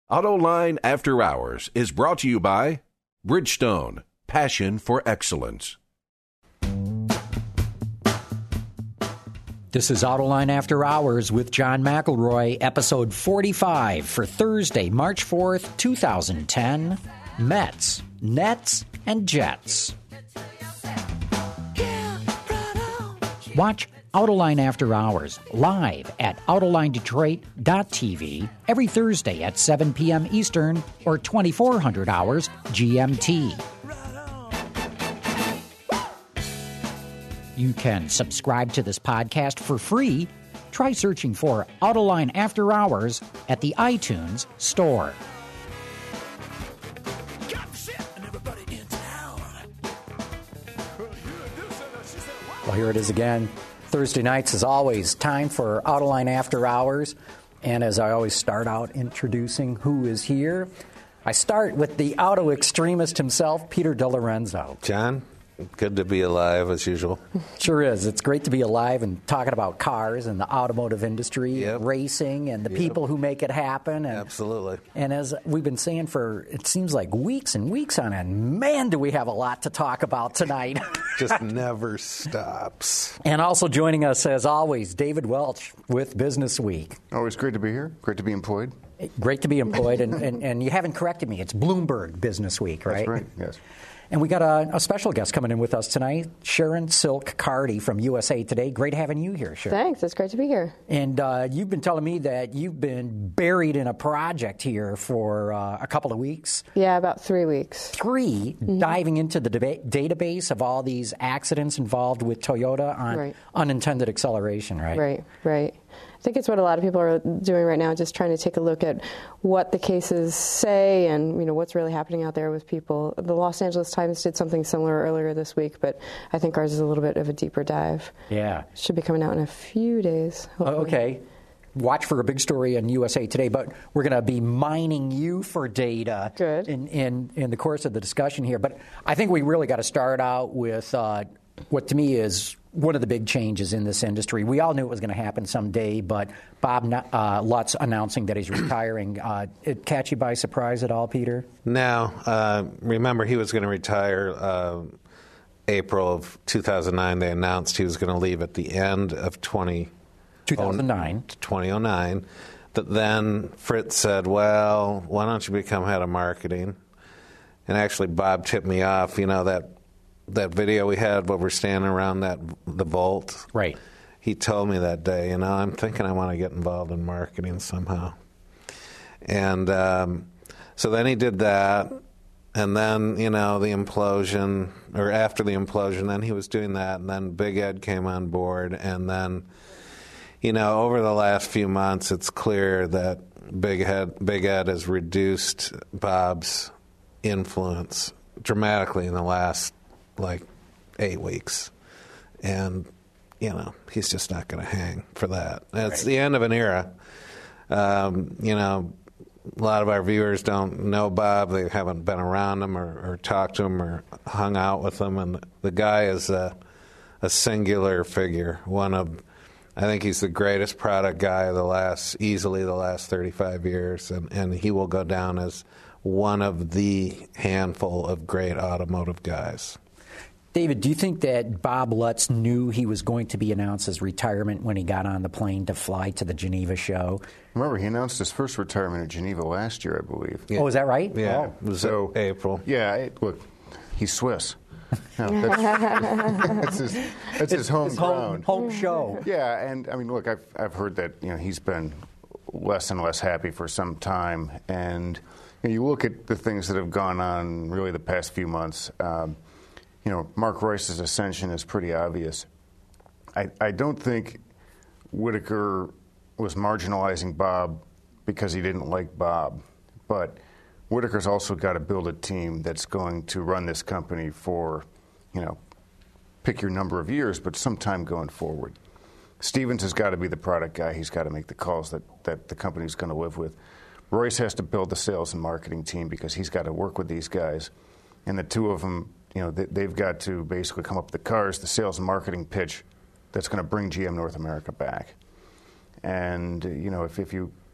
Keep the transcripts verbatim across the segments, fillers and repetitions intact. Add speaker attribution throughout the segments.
Speaker 1: AutoLine After Hours is brought to you by Bridgestone, passion for excellence.
Speaker 2: This is AutoLine After Hours with John McElroy, episode forty-five for Thursday, March fourth, two thousand ten. Mets, Nets, and Jets. Watch AutoLine After Hours live at autoline detroit dot t v every Thursday at seven p.m. Eastern or twenty-four hundred hours G M T. You can subscribe to this podcast for free. Try searching for AutoLine After Hours at the iTunes Store. Well, here it is again. Thursday nights, as always, time for AutoLine After Hours. And as I always start out introducing who is here, I start with the auto extremist himself, Peter DeLorenzo.
Speaker 3: John, good to be alive as usual.
Speaker 2: Sure is. It's great to be alive and talking about cars and the automotive industry,
Speaker 3: yep.
Speaker 2: racing, and the
Speaker 3: yep.
Speaker 2: people who make it happen. And,
Speaker 3: Absolutely.
Speaker 2: And as we've been saying for, it seems like weeks and weeks on end, man, do we have a lot to talk about tonight.
Speaker 3: Just never stops.
Speaker 2: And also joining us, as always, David Welch with Business Week.
Speaker 4: Always great to be here. Great to be employed.
Speaker 2: Great to be employed. and, and, and you haven't corrected me. It's Bloomberg Business Week, right?
Speaker 4: That's right, yes.
Speaker 2: And we got a, a special guest coming in with us tonight, Sharon Silk Carty from U S A Today. Great having you here, Sharon.
Speaker 5: Thanks. It's great to be here.
Speaker 2: And uh, you've been telling me that you've been buried in a project here for uh, a couple of weeks.
Speaker 5: Yeah, about three weeks.
Speaker 2: Three, mm-hmm. diving into the deba- database of all these accidents involved with Toyota on
Speaker 5: right.
Speaker 2: unintended acceleration, right?
Speaker 5: Right, right. I think it's what a lot of people are doing right now, just trying to take a look at what the cases say and, you know, what's really happening out there with people. The Los Angeles Times did something similar earlier this week, but I think ours is a little bit of a deeper dive.
Speaker 2: Yeah.
Speaker 5: Should be coming out in a few days, hopefully.
Speaker 2: Oh, okay. Watch for a big story on U S A Today, but we're going to be mining you for data
Speaker 5: Good.
Speaker 2: In, in, in the course of the discussion here. But I think we really got to start out with uh, what to me is one of the big changes in this industry. We all knew it was going to happen someday, but Bob uh, Lutz announcing that he's retiring, uh, it catch you by surprise at all, Peter?
Speaker 3: No. Uh, remember, he was going to retire uh, April of two thousand nine. They announced he was going to leave at the end of twenty
Speaker 2: two thousand nine.
Speaker 3: twenty oh nine. But then Fritz said, well, why don't you become head of marketing? And actually, Bob tipped me off, you know, that that video we had where we're standing around that the vault.
Speaker 2: Right.
Speaker 3: He told me that day, you know, I'm thinking I want to get involved in marketing somehow. And um, so then he did that. And then, you know, the implosion, or after the implosion, then he was doing that. And then Big Ed came on board. And then, you know, over the last few months, it's clear that Big Ed, Big Ed has reduced Bob's influence dramatically in the last like eight weeks. And, you know, he's just not going to hang for that. It's right. The end of an era. Um, you know, a lot of our viewers don't know Bob. They haven't been around him or, or talked to him or hung out with him. And the guy is a, a singular figure. One of, I think he's the greatest product guy of the last, easily the last thirty-five years. And, and he will go down as one of the handful of great automotive guys.
Speaker 2: David, do you think that Bob Lutz knew he was going to be announced his retirement when he got on the plane to fly to the Geneva show?
Speaker 4: Remember, he announced his first retirement at Geneva last year, I believe.
Speaker 2: Yeah. Oh, is that right?
Speaker 3: Yeah,
Speaker 2: oh.
Speaker 3: it was
Speaker 4: so,
Speaker 3: April.
Speaker 4: Yeah, it, look, he's Swiss. No, that's, that's his, that's his home
Speaker 2: his
Speaker 4: ground.
Speaker 2: Home, home show.
Speaker 4: Yeah, and I mean, look, I've I've heard that you know he's been less and less happy for some time, and you know, you look at the things that have gone on really the past few months. Um, you know, Mark Royce's ascension is pretty obvious. I I don't think Whitaker was marginalizing Bob because he didn't like Bob, but Whitaker's also got to build a team that's going to run this company for, you know, pick your number of years, but some time going forward. Stevens has got to be the product guy. He's got to make the calls that, that the company's going to live with. Royce has to build the sales and marketing team because he's got to work with these guys. And the two of them, you know, they, they've got to basically come up with the cars, the sales and marketing pitch that's going to bring G M North America back. And, you know, if, if you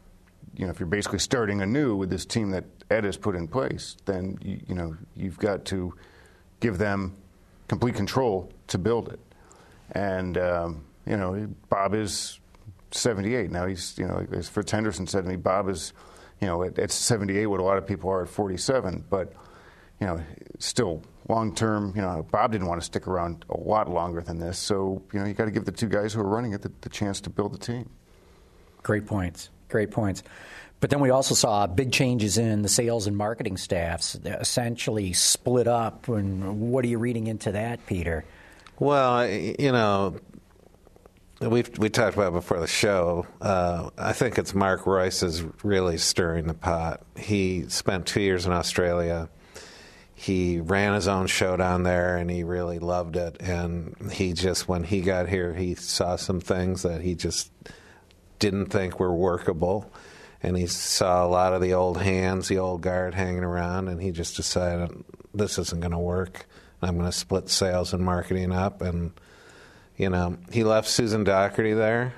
Speaker 4: you know, if you're basically starting anew with this team that Ed has put in place, then you, you know you've got to give them complete control to build it. And um, you know, Bob is seventy-eight now. He's you know, as Fritz Henderson said to me, Bob is you know at, at seventy-eight what a lot of people are at forty-seven, but you know, still long term. You know, Bob didn't want to stick around a lot longer than this, so you know, you got to give the two guys who are running it the, the chance to build the team.
Speaker 2: Great points. Great points. But then we also saw big changes in the sales and marketing staffs, essentially split up. And what are you reading into that, Peter?
Speaker 3: Well, you know, we we talked about it before the show. Uh, I think it's Mark Royce is really stirring the pot. He spent two years in Australia. He ran his own show down there, and he really loved it. And he just, when he got here, he saw some things that he just didn't think were workable. And he saw a lot of the old hands, the old guard hanging around, and he just decided, this isn't going to work. I'm going to split sales and marketing up. And, you know, he left Susan Doherty there,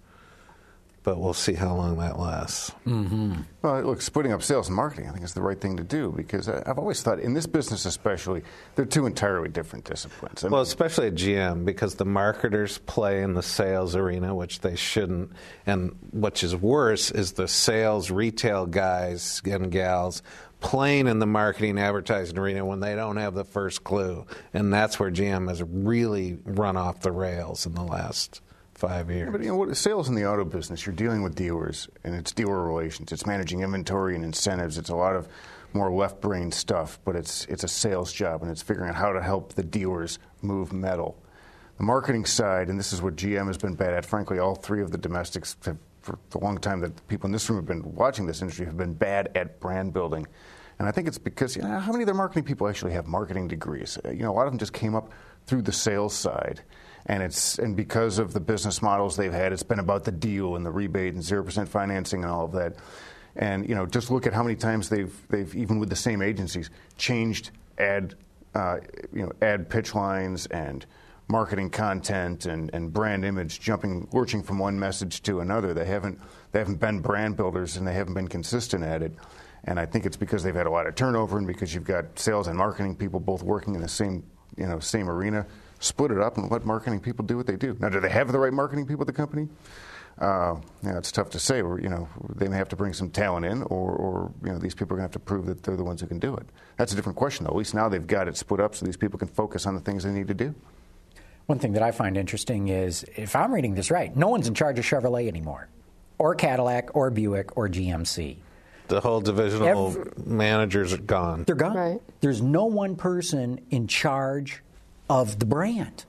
Speaker 3: but we'll see how long that lasts.
Speaker 2: Mm-hmm.
Speaker 4: Well, look, splitting up sales and marketing, I think, is the right thing to do, because I've always thought, in this business especially, they're two entirely different disciplines. I mean,
Speaker 3: well, especially at G M, because the marketers play in the sales arena, which they shouldn't, and which is worse is the sales retail guys and gals playing in the marketing advertising arena when they don't have the first clue. And that's where G M has really run off the rails in the last five years.
Speaker 4: Yeah, but you know what? Sales in the auto business, you're dealing with dealers, and it's dealer relations. It's managing inventory and incentives. It's a lot of more left-brain stuff, but it's it's a sales job, and it's figuring out how to help the dealers move metal. The marketing side, and this is what G M has been bad at. Frankly, all three of the domestics have, for the long time that the people in this room have been watching this industry, have been bad at brand building. And I think it's because, you know, how many of their marketing people actually have marketing degrees? You know, a lot of them just came up through the sales side. And it's and because of the business models they've had, it's been about the deal and the rebate and zero percent financing and all of that. And you know, just look at how many times they've they've even with the same agencies changed ad uh, you know ad pitch lines and marketing content and, and brand image, jumping lurching from one message to another. They haven't they haven't been brand builders, and they haven't been consistent at it. And I think it's because they've had a lot of turnover, and because you've got sales and marketing people both working in the same you know same arena. Split it up and let marketing people do what they do. Now, do they have the right marketing people at the company? Uh, yeah, it's tough to say. Or, you know, they may have to bring some talent in, or, or you know, these people are going to have to prove that they're the ones who can do it. That's a different question, though. At least now they've got it split up so these people can focus on the things they need to do.
Speaker 2: One thing that I find interesting is, if I'm reading this right, no one's in charge of Chevrolet anymore, or Cadillac, or Buick, or G M C.
Speaker 3: The whole divisional
Speaker 2: Every,
Speaker 3: managers are gone.
Speaker 2: They're gone.
Speaker 5: Right.
Speaker 2: There's no one person in charge of the brand,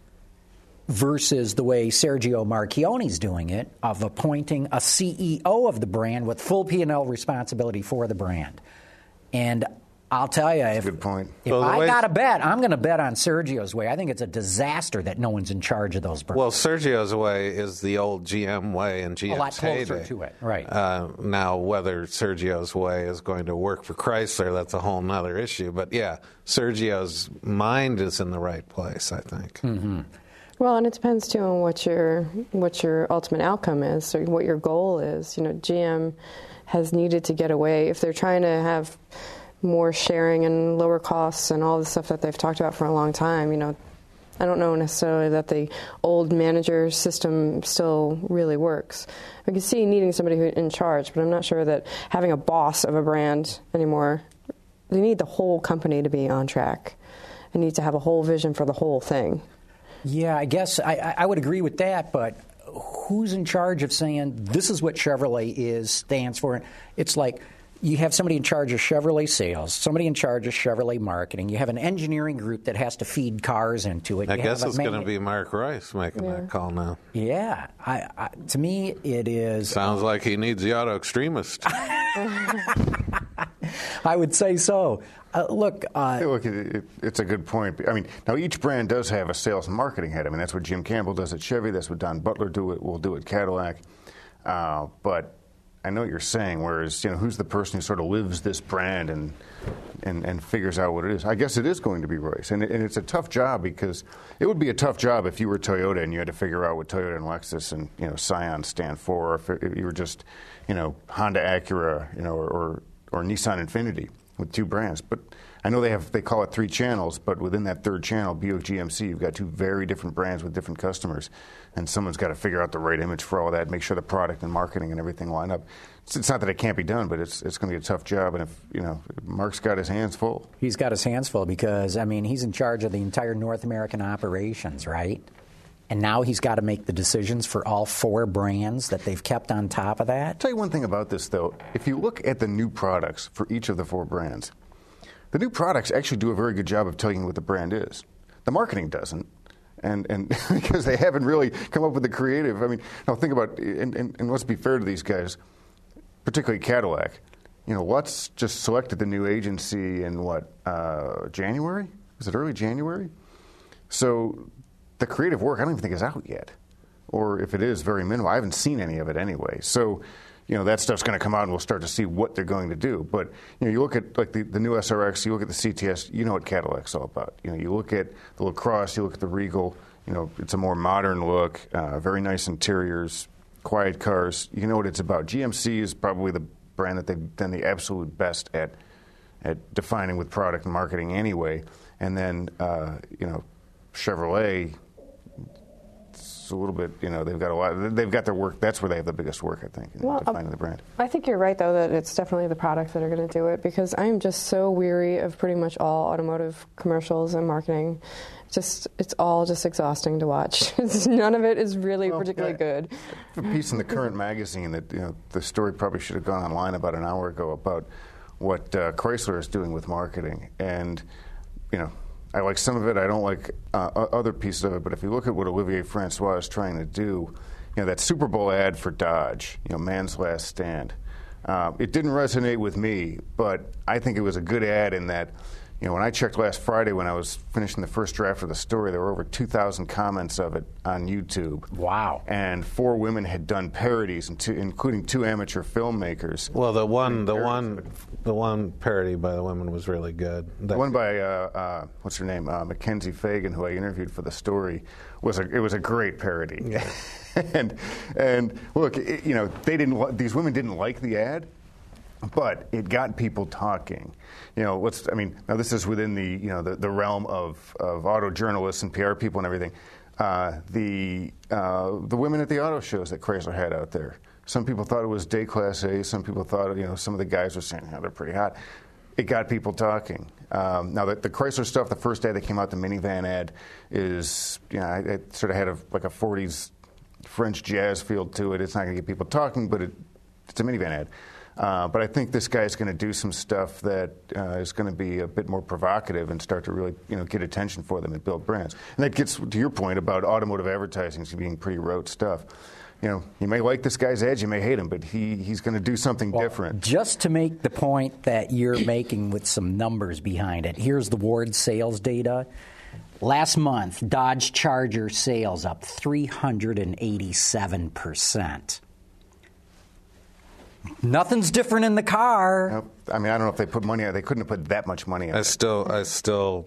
Speaker 2: versus the way Sergio Marchionne's doing it, of appointing a C E O of the brand with full P and L responsibility for the brand. And I'll tell you, if,
Speaker 4: good point.
Speaker 2: if
Speaker 3: well,
Speaker 2: I got to bet, I'm going to bet on Sergio's way. I think it's a disaster that no one's in charge of those brands.
Speaker 3: Well, Sergio's way is the old G M way and G M's
Speaker 2: a lot closer
Speaker 3: heyday.
Speaker 2: to it, right.
Speaker 3: Uh, now, whether Sergio's way is going to work for Chrysler, that's a whole other issue. But, yeah, Sergio's mind is in the right place, I think.
Speaker 2: Mm-hmm.
Speaker 5: Well, and it depends, too, on what your, what your ultimate outcome is, so what your goal is. You know, G M has needed to get away. If they're trying to have more sharing and lower costs and all the stuff that they've talked about for a long time, you know, I don't know necessarily that the old manager system still really works. I can see needing somebody who's in charge, but I'm not sure that having a boss of a brand anymore. They need the whole company to be on track. They need to have a whole vision for the whole thing.
Speaker 2: Yeah, I guess I, I would agree with that, but who's in charge of saying this is what Chevrolet is, stands for? It's like you have somebody in charge of Chevrolet sales, somebody in charge of Chevrolet marketing. You have an engineering group that has to feed cars into it.
Speaker 3: I
Speaker 2: you
Speaker 3: guess it's
Speaker 2: manu-
Speaker 3: going to be Mark Rice making
Speaker 5: yeah.
Speaker 3: that call now.
Speaker 2: Yeah. I, I, to me, it is...
Speaker 3: Sounds like he needs the auto extremist.
Speaker 2: I would say so. Uh, look, uh,
Speaker 4: Hey, look, it, it, it's a good point. I mean, now each brand does have a sales and marketing head. I mean, that's what Jim Campbell does at Chevy. That's what Don Butler do it. will do at Cadillac. Uh, but I know what you're saying. Whereas, you know, who's the person who sort of lives this brand and and, and figures out what it is. I guess it is going to be Royce, and, it, and it's a tough job because it would be a tough job if you were Toyota and you had to figure out what Toyota and Lexus and you know Scion stand for, or if, it, if you were just you know Honda Acura, you know, or, or or Nissan Infiniti with two brands. But I know they have they call it three channels, but within that third channel, Buick G M C, you've got two very different brands with different customers, and someone's got to figure out the right image for all that, make sure the product and marketing and everything line up. It's, it's not that it can't be done, but it's it's going to be a tough job. And if you know, Mark's got his hands full.
Speaker 2: He's got his hands full because I mean he's in charge of the entire North American operations, right? And now he's got to make the decisions for all four brands that they've kept on top of that.
Speaker 4: I'll tell you one thing about this, though. If you look at the new products for each of the four brands, the new products actually do a very good job of telling you what the brand is. The marketing doesn't, and and because they haven't really come up with the creative. I mean, now think about, and, and, and let's be fair to these guys, particularly Cadillac. You know, Lutz just selected the new agency in what, uh, January? Was it early January? So the creative work, I don't even think is out yet. Or if it is, very minimal. I haven't seen any of it anyway. So, you know, that stuff's going to come out and we'll start to see what they're going to do. But, you know, you look at, like, the, the new S R X, you look at the C T S, you know what Cadillac's all about. You know, you look at the LaCrosse, you look at the Regal, you know, it's a more modern look, uh, very nice interiors, quiet cars. You know what it's about. G M C is probably the brand that they've done the absolute best at at defining with product and marketing anyway. And then, uh, you know, Chevrolet, it's a little bit, you know, they've got a lot, they've got their work, that's where they have the biggest work, I think, in
Speaker 5: well,
Speaker 4: defining the brand.
Speaker 5: I think you're right, though, that it's definitely the products that are going to do it, because I am just so weary of pretty much all automotive commercials and marketing. Just, it's all just exhausting to watch. None of it is really well, particularly yeah, good.
Speaker 4: A piece in the Current magazine that, you know, the story probably should have gone online about an hour ago about what uh, Chrysler is doing with marketing. And, you know, I like some of it. I don't like uh, other pieces of it. But if you look at what Olivier Francois is trying to do, you know, that Super Bowl ad for Dodge, you know, Man's Last Stand, uh, it didn't resonate with me, but I think it was a good ad in that, you know, when I checked last Friday when I was finishing the first draft of the story, there were over two thousand comments of it on YouTube.
Speaker 2: Wow.
Speaker 4: And four women had done parodies, and two, including two amateur filmmakers.
Speaker 3: Well, the one, the one, the one parody by the women was really good.
Speaker 4: The one by, uh, uh, what's her name, uh, Mackenzie Fagan, who I interviewed for the story, was a, it was a great parody.
Speaker 3: Yeah.
Speaker 4: and, and look, it, you know, they didn't, these women didn't like the ad, but it got people talking. You know, what's, I mean, now this is within the, you know, the, the realm of, of auto journalists and P R people and everything. Uh, the, uh, the women at the auto shows that Chrysler had out there. Some people thought it was day class A. Some people thought, you know, some of the guys were saying, oh, they're pretty hot. It got people talking. Um, now, the, the Chrysler stuff, the first ad that came out, the minivan ad, is, you know, it, it sort of had a, like a forties French jazz feel to it. It's not going to get people talking, but it, it's a minivan ad. Uh, but I think this guy is going to do some stuff that uh, is going to be a bit more provocative and start to really, you know, get attention for them and build brands. And that gets to your point about automotive advertising being pretty rote stuff. You know, you may like this guy's ads, you may hate him, but he, he's going to do something
Speaker 2: well,
Speaker 4: different.
Speaker 2: Just to make the point that you're making with some numbers behind it, here's the Ward sales data. Last month, Dodge Charger sales up three hundred eighty-seven percent. Nothing's different in the car.
Speaker 4: Nope. I mean, I don't know if they put money on it. They couldn't have put that much money on
Speaker 3: I
Speaker 4: it.
Speaker 3: still, I still,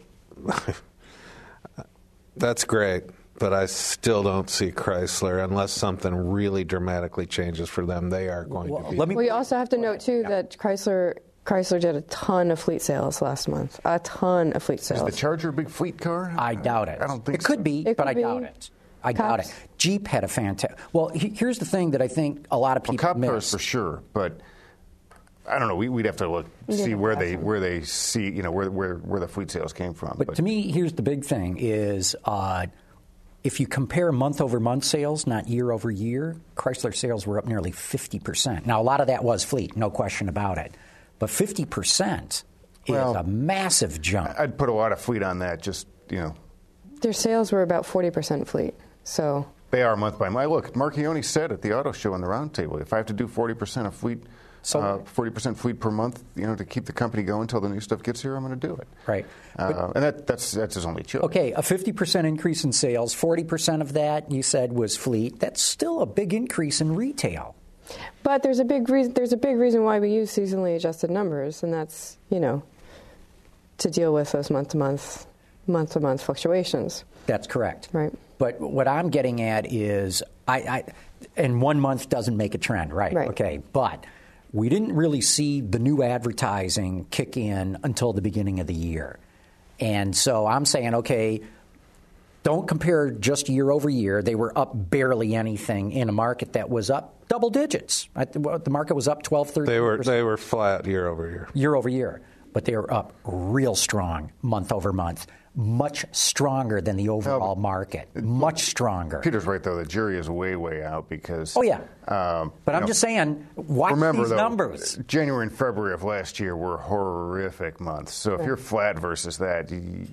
Speaker 3: that's great, but I still don't see Chrysler unless something really dramatically changes for them. They are going
Speaker 2: well,
Speaker 3: to be.
Speaker 2: Let me,
Speaker 5: we also have to note, too, yeah. that Chrysler Chrysler did a ton of fleet sales last month. A ton of fleet sales.
Speaker 4: Is the Charger a big fleet car?
Speaker 2: I doubt it.
Speaker 4: I don't think
Speaker 2: it
Speaker 4: so.
Speaker 2: could be,
Speaker 5: it
Speaker 2: but
Speaker 5: could
Speaker 2: I
Speaker 5: be.
Speaker 2: doubt it. I
Speaker 5: Cops.
Speaker 2: doubt it. Jeep had a fantastic. Well, he, here's the thing that I think a lot of people
Speaker 4: well, cop
Speaker 2: miss.
Speaker 4: cars for sure, but I don't know. We, we'd have to look see
Speaker 5: yeah,
Speaker 4: where they
Speaker 5: awesome.
Speaker 4: where they see you know where where where the fleet sales came from.
Speaker 2: But, but to me, here's the big thing: is uh, if you compare month over month sales, not year over year, Chrysler sales were up nearly fifty percent. Now, a lot of that was fleet, no question about it, but fifty percent is
Speaker 4: well,
Speaker 2: a massive jump.
Speaker 4: I'd put a lot of fleet on that. Just you know,
Speaker 5: their sales were about forty percent fleet. So
Speaker 4: they are month by month. Look, Marchione said at the auto show on the roundtable, if I have to do forty percent of fleet. So uh, forty percent fleet per month, you know, to keep the company going until the new stuff gets here, I'm going to do it.
Speaker 2: Right.
Speaker 4: Uh,
Speaker 2: but,
Speaker 4: and that, that's that's his only choice.
Speaker 2: Okay, a fifty percent increase in sales, forty percent of that, you said, was fleet. That's still a big increase in retail.
Speaker 5: But there's a big reason, there's a big reason why we use seasonally adjusted numbers, and that's, you know, to deal with those month-to-month, month-to-month fluctuations.
Speaker 2: That's correct.
Speaker 5: Right.
Speaker 2: But what I'm getting at is, I, I and one month doesn't make a trend, right?
Speaker 5: Right.
Speaker 2: Okay, but we didn't really see the new advertising kick in until the beginning of the year. And so I'm saying, okay, don't compare just year over year. They were up barely anything in a market that was up double digits. The market was up twelve, thirteen percent.
Speaker 3: They were, they were flat year over year.
Speaker 2: Year over year. But they were up real strong month over month. Much stronger than the overall market. Much stronger.
Speaker 4: Peter's right, though. The jury is way, way out because...
Speaker 2: Oh, yeah.
Speaker 4: Um,
Speaker 2: but I'm
Speaker 4: know,
Speaker 2: just saying, watch
Speaker 4: remember,
Speaker 2: these
Speaker 4: though,
Speaker 2: numbers.
Speaker 4: January and February of last year were horrific months. So if
Speaker 5: right.
Speaker 4: you're flat versus that, you,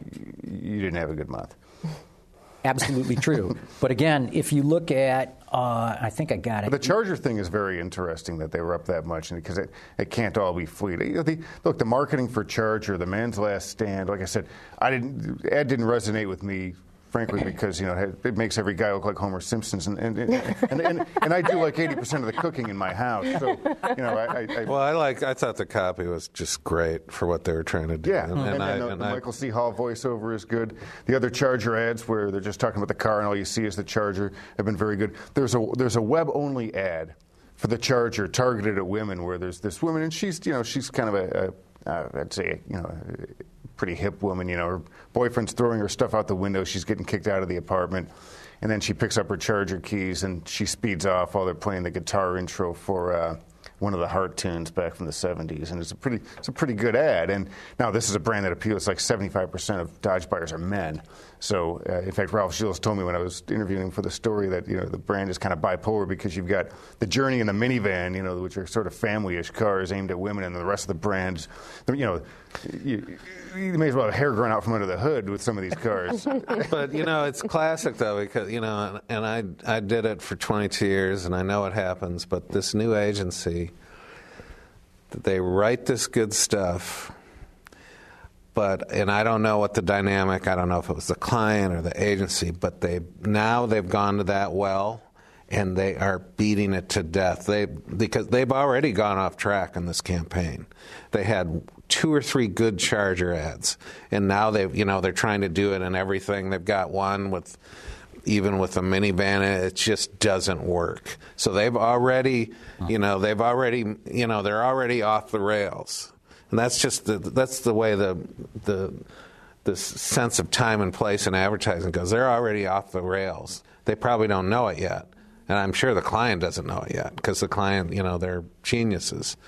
Speaker 4: you didn't have a good month.
Speaker 2: Absolutely true. But again, if you look at, uh, I think I got it.
Speaker 4: But the Charger thing is very interesting that they were up that much because it, it can't all be fleet. You know, the, look, the marketing for Charger, the man's last stand, like I said, I didn't, ad didn't resonate with me, frankly, because you know it makes every guy look like Homer Simpson, and and and, and, and I do like eighty percent of the cooking in my house. So you know, I, I, I
Speaker 3: well, I like. I thought the copy was just great for what they were trying to do.
Speaker 4: Yeah,
Speaker 3: and,
Speaker 4: and,
Speaker 3: and,
Speaker 4: and,
Speaker 3: I,
Speaker 4: and the,
Speaker 3: and
Speaker 4: the
Speaker 3: I,
Speaker 4: Michael C. Hall voiceover is good. The other Charger ads where they're just talking about the car and all you see is the Charger have been very good. There's a there's a web only ad for the Charger targeted at women where there's this woman and she's you know she's kind of a, a uh, I'd say you know. A, pretty hip woman, you know, her boyfriend's throwing her stuff out the window, she's getting kicked out of the apartment, and then she picks up her Charger keys and she speeds off while they're playing the guitar intro for uh, one of the Heart tunes back from the seventies, and it's a pretty it's a pretty good ad. And now this is a brand that appeals, like seventy-five percent of Dodge buyers are men. So, uh, in fact, Ralph Shields told me when I was interviewing for the story that, you know, the brand is kind of bipolar because you've got the Journey and the minivan, you know, which are sort of family-ish cars aimed at women, and the rest of the brands, you know, you, you may as well have hair growing out from under the hood with some of these cars.
Speaker 3: But, you know, it's classic, though, because, you know, and I, I did it for twenty-two years, and I know what happens, but this new agency, they write this good stuff, but, and I don't know what the dynamic, I don't know if it was the client or the agency, but they now they've gone to that well, and they are beating it to death. They because they've already gone off track in this campaign. They had two or three good Charger ads, and now they've you know they're trying to do it in everything. They've got one with even with a minivan, it just doesn't work. So they've already you know they've already you know they're already off the rails, and that's just the that's the way the the the sense of time and place in advertising goes. They're already off the rails. They probably don't know it yet. And I'm sure the client doesn't know it yet because the client, you know, they're geniuses.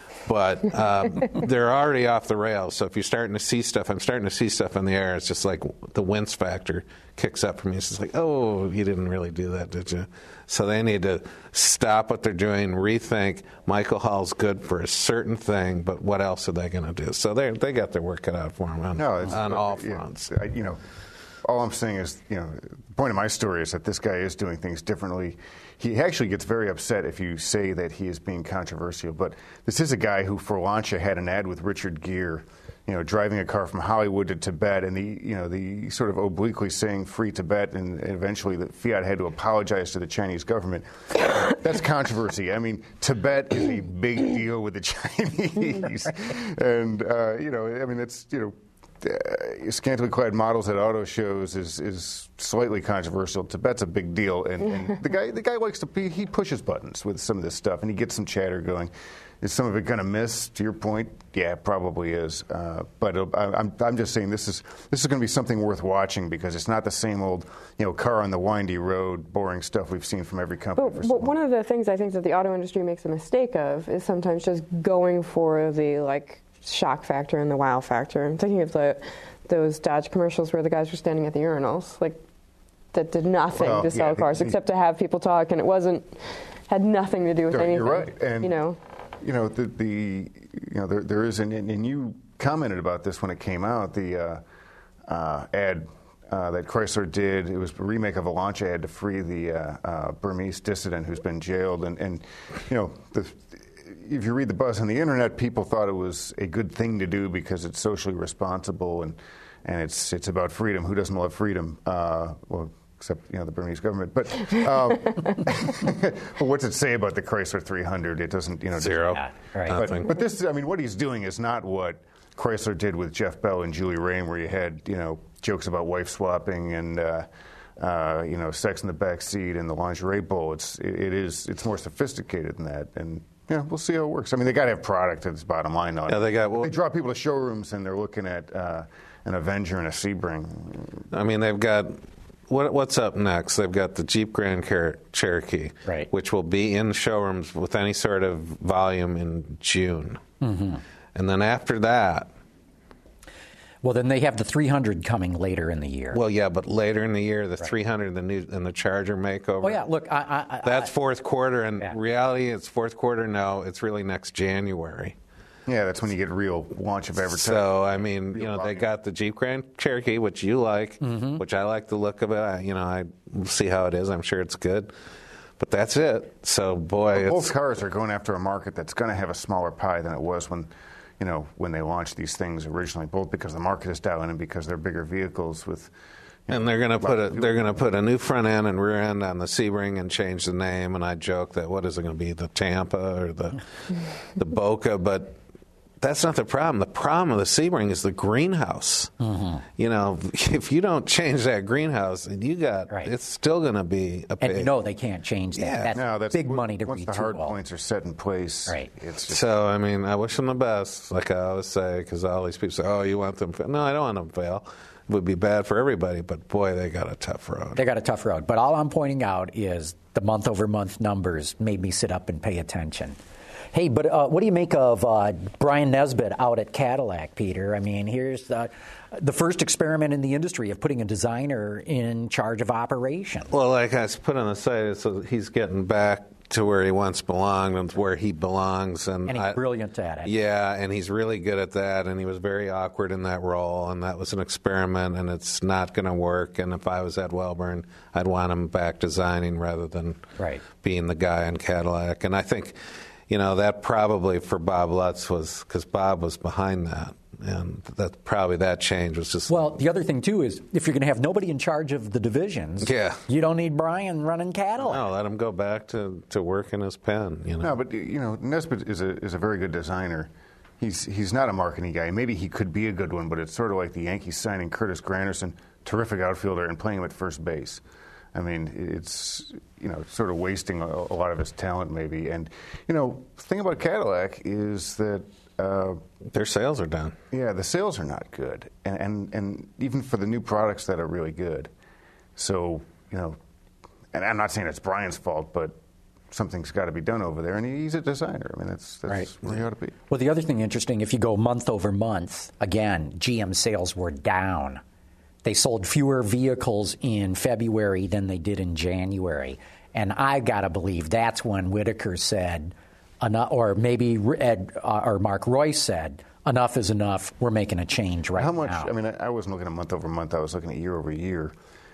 Speaker 3: But um, they're already off the rails. So if you're starting to see stuff, I'm starting to see stuff in the air. It's just like the wince factor kicks up for me. It's just like, oh, you didn't really do that, did you? So they need to stop what they're doing, rethink. Michael Hall's good for a certain thing, but what else are they going to do? So they they got their work cut out for them on,
Speaker 4: no,
Speaker 3: on all
Speaker 4: yeah,
Speaker 3: fronts.
Speaker 4: I, you know. All I'm saying is, you know, the point of my story is that this guy is doing things differently. He actually gets very upset if you say that he is being controversial. But this is a guy who, for Lancia, had an ad with Richard Gere, you know, driving a car from Hollywood to Tibet, and the, you know, the sort of obliquely saying "free Tibet," and eventually the Fiat had to apologize to the Chinese government. That's controversy. I mean, Tibet is a big deal with the Chinese, and uh, you know, I mean, it's you know. Uh, scantily clad models at auto shows is, is slightly controversial. Tibet's a big deal, and, and the guy the guy likes to be, he pushes buttons with some of this stuff, and he gets some chatter going. Is some of it going to miss? To your point, yeah, it probably is. Uh, but I, I'm I'm just saying this is this is going to be something worth watching because it's not the same old you know car on the windy road, boring stuff we've seen from every company.
Speaker 5: But,
Speaker 4: for so
Speaker 5: but one of the things I think that the auto industry makes a mistake of is sometimes just going for the like. shock factor and the wow factor. I'm thinking of the those Dodge commercials where the guys were standing at the urinals, like that did nothing
Speaker 4: well,
Speaker 5: to sell
Speaker 4: yeah,
Speaker 5: cars
Speaker 4: he,
Speaker 5: except to have people talk, and it wasn't had nothing to do with
Speaker 4: you're,
Speaker 5: anything.
Speaker 4: You're right, and
Speaker 5: you know,
Speaker 4: you know the the you know there there is an and you commented about this when it came out the uh, uh, ad. Uh, that Chrysler did. It was a remake of a launch ad to free the uh, uh, Burmese dissident who's been jailed, and, and you know the. If you read the buzz on the internet, people thought it was a good thing to do because it's socially responsible and and it's it's about freedom. Who doesn't love freedom? Uh, well, except you know the Burmese government. But, um, but what's it say about the Chrysler three hundred? It doesn't, you know,
Speaker 3: Zero.
Speaker 2: Yeah, right.
Speaker 4: But, but this, I mean, what he's doing is not what Chrysler did with Jeff Bell and Julie Rain, where you had, you know, jokes about wife swapping and, uh, uh, you know, sex in the back seat and the lingerie bowl. It's, it, it is, it's more sophisticated than that. And, yeah, we'll see how it works. I mean, they got to have product. That's bottom line. Though.
Speaker 3: Yeah, they got. Well,
Speaker 4: they draw people to showrooms and they're looking at uh, an Avenger and a Sebring.
Speaker 3: I mean, they've got. What, what's up next? They've got the Jeep Grand Cher- Cherokee,
Speaker 2: right,
Speaker 3: which will be in showrooms with any sort of volume in June.
Speaker 2: Mm-hmm.
Speaker 3: And then after that.
Speaker 2: Well, then they have the three hundred coming later in the year.
Speaker 3: Well, yeah, but later in the year, the right. three hundred, the new, and the Charger makeover.
Speaker 2: Oh yeah, look, I, I,
Speaker 3: that's
Speaker 2: I,
Speaker 3: fourth quarter, and
Speaker 2: yeah.
Speaker 3: reality, it's fourth quarter. No, it's really next January.
Speaker 4: Yeah, that's when you get real launch of advertising.
Speaker 3: So I mean, real you know, volume. They got the Jeep Grand Cherokee, which you like,
Speaker 2: mm-hmm.
Speaker 3: which I like the look of it. I, you know, I see how it is. I'm sure it's good. But that's it. So boy,
Speaker 4: well, both
Speaker 3: it's,
Speaker 4: cars are going after a market that's going to have a smaller pie than it was when. You know, when they launched these things originally, both because the market is dialing and because they're bigger vehicles with.
Speaker 3: And know, they're going to put a they're going to put a new front end and rear end on the Sebring and change the name. And I joke that what is it going to be, the Tampa or the the Boca? But that's not the problem. The problem of the Sebring is the greenhouse.
Speaker 2: Mm-hmm.
Speaker 3: You know, if you don't change that greenhouse, and you got
Speaker 2: right.
Speaker 3: it's still going to be a pig.
Speaker 2: And you know they can't change that.
Speaker 3: Yeah.
Speaker 2: That's,
Speaker 4: no, that's
Speaker 2: big money to
Speaker 4: once
Speaker 2: retool.
Speaker 4: the hard points are set in place.
Speaker 2: Right.
Speaker 4: It's just
Speaker 3: so I mean, I wish them the best, like I always say, because all these people say, "Oh, you want them?" to fail. No, I don't want them to fail. It would be bad for everybody, but boy, they got a tough road.
Speaker 2: They got a tough road. But all I'm pointing out is the month-over-month numbers made me sit up and pay attention. Hey, but uh, what do you make of uh, Brian Nesbitt out at Cadillac, Peter? I mean, here's the, the first experiment in the industry of putting a designer in charge of operation.
Speaker 3: Well, like I put on the site, so he's getting back to where he once belonged and where he belongs. And,
Speaker 2: and he's
Speaker 3: I,
Speaker 2: brilliant at it.
Speaker 3: Yeah, and he's really good at that, and he was very awkward in that role, and that was an experiment, and it's not going to work. And if I was Ed Welburn, I'd want him back designing rather than
Speaker 2: right.
Speaker 3: being the guy in Cadillac. And I think... You know, that probably for Bob Lutz was because Bob was behind that. And that probably that change was just...
Speaker 2: Well, the other thing, too, is if you're going to have nobody in charge of the divisions,
Speaker 3: yeah.
Speaker 2: you don't need Brian running Cadillac.
Speaker 3: No, let him go back to, to work in his pen. You know?
Speaker 4: No, but, you know, Nesbitt is a, is a very good designer. He's, he's not a marketing guy. Maybe he could be a good one, but it's sort of like the Yankees signing Curtis Granderson, terrific outfielder, and playing him at first base. I mean, it's, you know, sort of wasting a, a lot of his talent maybe. And, you know, the thing about Cadillac is that... Uh,
Speaker 3: their sales are down.
Speaker 4: Yeah, the sales are not good. And, and, and even for the new products that are really good. So, you know, and I'm not saying it's Brian's fault, but something's got to be done over there. And he's a designer. I mean, that's, that's
Speaker 2: right.
Speaker 4: where he ought to be.
Speaker 2: Well, the other thing interesting, if you go month over month, again, G M sales were down. They sold fewer vehicles in February than they did in January. And I got to believe that's when Whitaker said, enough, or maybe Ed, uh, or Mark Royce said, enough is enough. We're making a change right now.
Speaker 4: How much? Now. I mean, I, I wasn't looking at month over month. I was looking at year over year.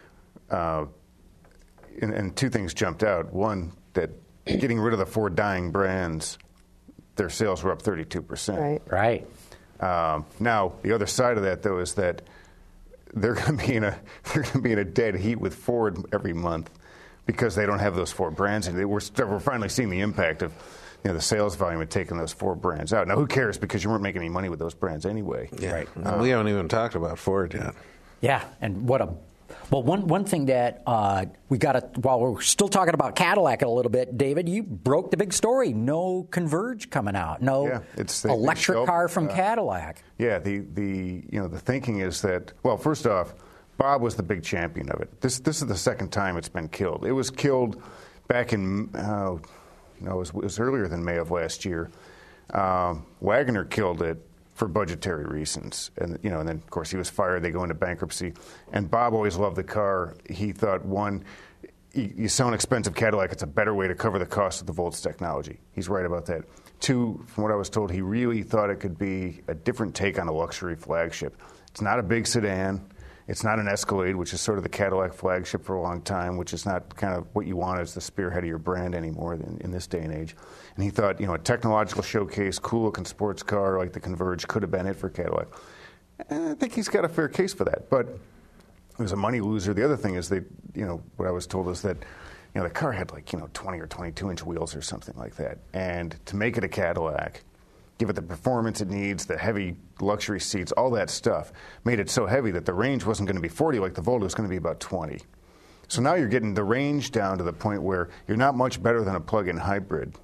Speaker 4: Uh, and, and two things jumped out. One, that getting rid of the four dying brands, their sales were up thirty-two percent.
Speaker 5: Right.
Speaker 2: Right.
Speaker 4: Um, now, the other side of that, though, is that they're going to be in a they're going to be in a dead heat with Ford every month because they don't have those four brands, and they, we're we're finally seeing the impact of you know the sales volume of taking those four brands out. Now, who cares? Because you weren't making any money with those brands anyway.
Speaker 3: Yeah.
Speaker 2: Right.
Speaker 3: Uh, we haven't even talked about Ford yet.
Speaker 2: Yeah, and what a well one one thing that uh, we got to while we're still talking about Cadillac a little bit, David, you broke the big story. No Converge coming out. No
Speaker 4: yeah, it's the,
Speaker 2: electric
Speaker 4: the
Speaker 2: car from
Speaker 4: uh,
Speaker 2: Cadillac.
Speaker 4: Yeah, the the you know the thinking is that well, first off, Bob was the big champion of it. This this is the second time it's been killed. It was killed back in uh, you know it was, it was earlier than May of last year. Um, Wagoner killed it for budgetary reasons, and you know, and then of course he was fired. They go into bankruptcy, and Bob always loved the car. He thought one, you, you sell an expensive Cadillac, it's a better way to cover the cost of the Volts technology. He's right about that. Two, from what I was told, he really thought it could be a different take on a luxury flagship. It's not a big sedan. It's not an Escalade, which is sort of the Cadillac flagship for a long time, which is not kind of what you want as the spearhead of your brand anymore in, in this day and age. And he thought, you know, a technological showcase, cool-looking sports car like the Converge could have been it for Cadillac. And I think he's got a fair case for that. But it was a money loser. The other thing is they, you know, what I was told is that, you know, the car had like, you know, twenty or twenty-two inch wheels or something like that. And to make it a Cadillac, give it the performance it needs, the heavy luxury seats, all that stuff, made it so heavy that the range wasn't going to be forty like the Volt, it was going to be about twenty. So now you're getting the range down to the point where you're not much better than a plug-in hybrid.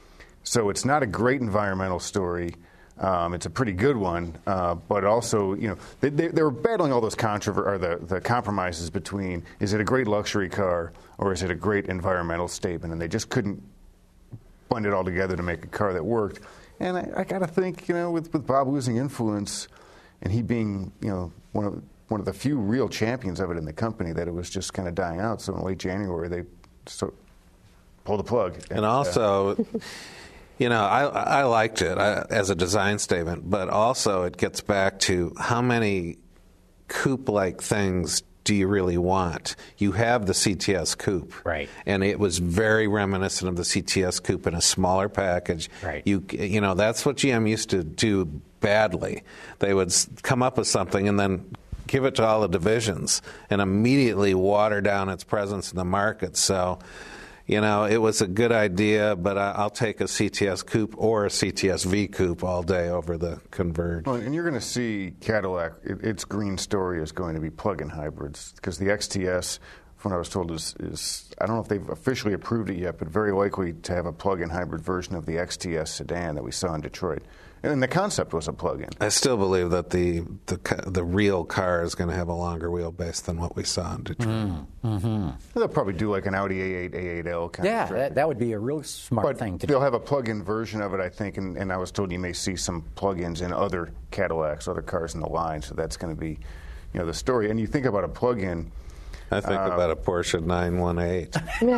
Speaker 4: So it's not a great environmental story. Um, it's a pretty good one, uh, but also, you know, they, they, they were battling all those controver- or the, the compromises between, is it a great luxury car or is it a great environmental statement? And they just couldn't blend it all together to make a car that worked. And I, I got to think, you know, with, with Bob losing influence and he being, you know, one of one of the few real champions of it in the company, that it was just kind of dying out. So in late January, they so pulled the plug. And,
Speaker 3: and also, uh, you know, I, I liked it I, as a design statement, but also it gets back to how many coupe-like things do you really want? You have the C T S Coupe,
Speaker 2: right?
Speaker 3: And it was very reminiscent of the C T S Coupe in a smaller package,
Speaker 2: right?
Speaker 3: You you know, that's what G M used to do badly. They would come up with something and then give it to all the divisions and immediately water down its presence in the market. So, you know, it was a good idea, but I'll take a C T S Coupe or a C T S V Coupe all day over the Converge.
Speaker 4: Well, and you're going to see Cadillac, it, its green story is going to be plug-in hybrids, because the X T S, from what I was told, is, is, I don't know if they've officially approved it yet, but very likely to have a plug-in hybrid version of the X T S sedan that we saw in Detroit. And the concept was a plug-in.
Speaker 3: I still believe that the the, the real car is going to have a longer wheelbase than what we saw in Detroit.
Speaker 2: Mm, mm-hmm.
Speaker 4: They'll probably do like an Audi A eight, A eight L kind
Speaker 2: yeah,
Speaker 4: of.
Speaker 2: Yeah, that, that would be a real smart
Speaker 4: but
Speaker 2: thing to
Speaker 4: do. They'll
Speaker 2: do.
Speaker 4: have a plug-in version of it, I think, and, and I was told you may see some plug-ins in other Cadillacs, other cars in the line. So that's going to be, you know, the story. And you think about a plug-in.
Speaker 3: I think uh, about a Porsche nine one eight.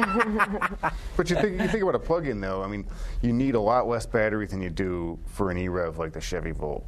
Speaker 4: But you think you think about a plug-in, though. I mean, you need a lot less battery than you do for an E-Rev like the Chevy Volt.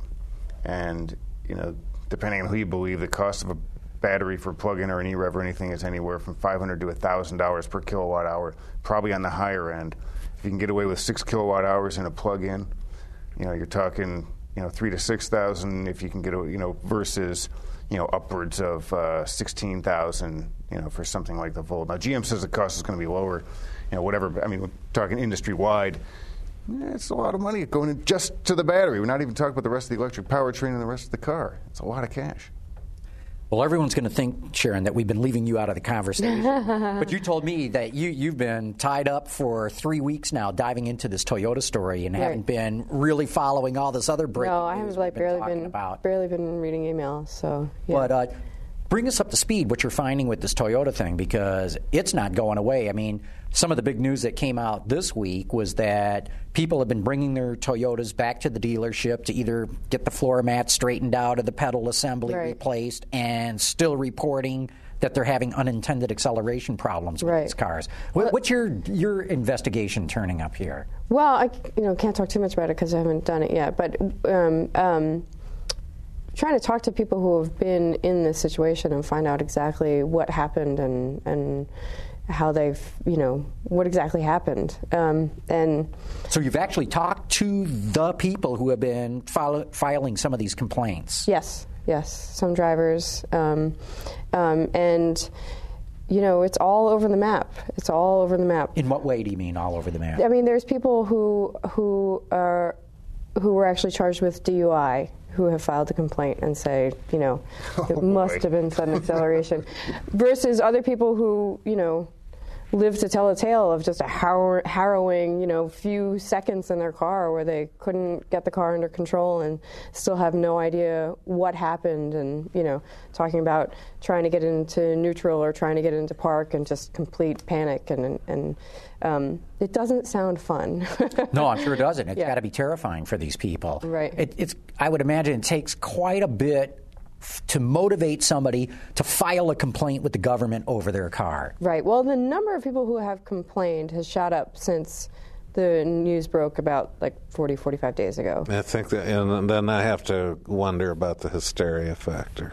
Speaker 4: And, you know, depending on who you believe, the cost of a battery for plug-in or an E-Rev or anything is anywhere from five hundred dollars to one thousand dollars per kilowatt hour, probably on the higher end. If you can get away with six kilowatt hours in a plug-in, you know, you're talking, you know, three to six thousand if you can get, you know, versus, you know, upwards of uh, sixteen thousand, you know, for something like the Volt. Now, G M says the cost is going to be lower, you know, whatever. I mean, we're talking industry-wide. Yeah, it's a lot of money going in just to the battery. We're not even talking about the rest of the electric powertrain and the rest of the car. It's a lot of cash.
Speaker 2: Well, everyone's going to think, Sharon, that we've been leaving you out of the conversation. But you told me that you, you've been tied up for three weeks now diving into this Toyota story and right. haven't been really following all this other breaking
Speaker 5: No, I haven't like,
Speaker 2: been
Speaker 5: barely,
Speaker 2: been,
Speaker 5: about. barely been reading emails. So, yeah.
Speaker 2: But uh, bring us up to speed what you're finding with this Toyota thing, because it's not going away. I mean, some of the big news that came out this week was that people have been bringing their Toyotas back to the dealership to either get the floor mat straightened out or the pedal assembly
Speaker 5: right.
Speaker 2: replaced, and still reporting that they're having unintended acceleration problems with
Speaker 5: right.
Speaker 2: these cars. What, what's your your investigation turning up here?
Speaker 5: Well, I you know can't talk too much about it because I haven't done it yet, but um, um, trying to talk to people who have been in this situation and find out exactly what happened and and how they've, you know, what exactly happened. Um, and
Speaker 2: so you've actually talked to the people who have been file, filing some of these complaints?
Speaker 5: Yes, yes, some drivers. Um, um, and, you know, it's all over the map. It's all over the map.
Speaker 2: In what way do you mean all over the map?
Speaker 5: I mean, there's people who, who, are, who were actually charged with D U I who have filed a complaint and say, you know,
Speaker 4: oh,
Speaker 5: it must have been sudden acceleration, versus other people who, you know, live to tell a tale of just a har- harrowing, you know, few seconds in their car where they couldn't get the car under control and still have no idea what happened, and, you know, talking about trying to get into neutral or trying to get into park and just complete panic, and and um, it doesn't sound fun.
Speaker 2: No, I'm sure it doesn't. It's
Speaker 5: yeah.
Speaker 2: got to be terrifying for these people.
Speaker 5: Right.
Speaker 2: It, it's. I would imagine it takes quite a bit to motivate somebody to file a complaint with the government over their car.
Speaker 5: Right. Well, the number of people who have complained has shot up since the news broke about like forty, forty-five days ago.
Speaker 3: I think that, and then I have to wonder about the hysteria factor.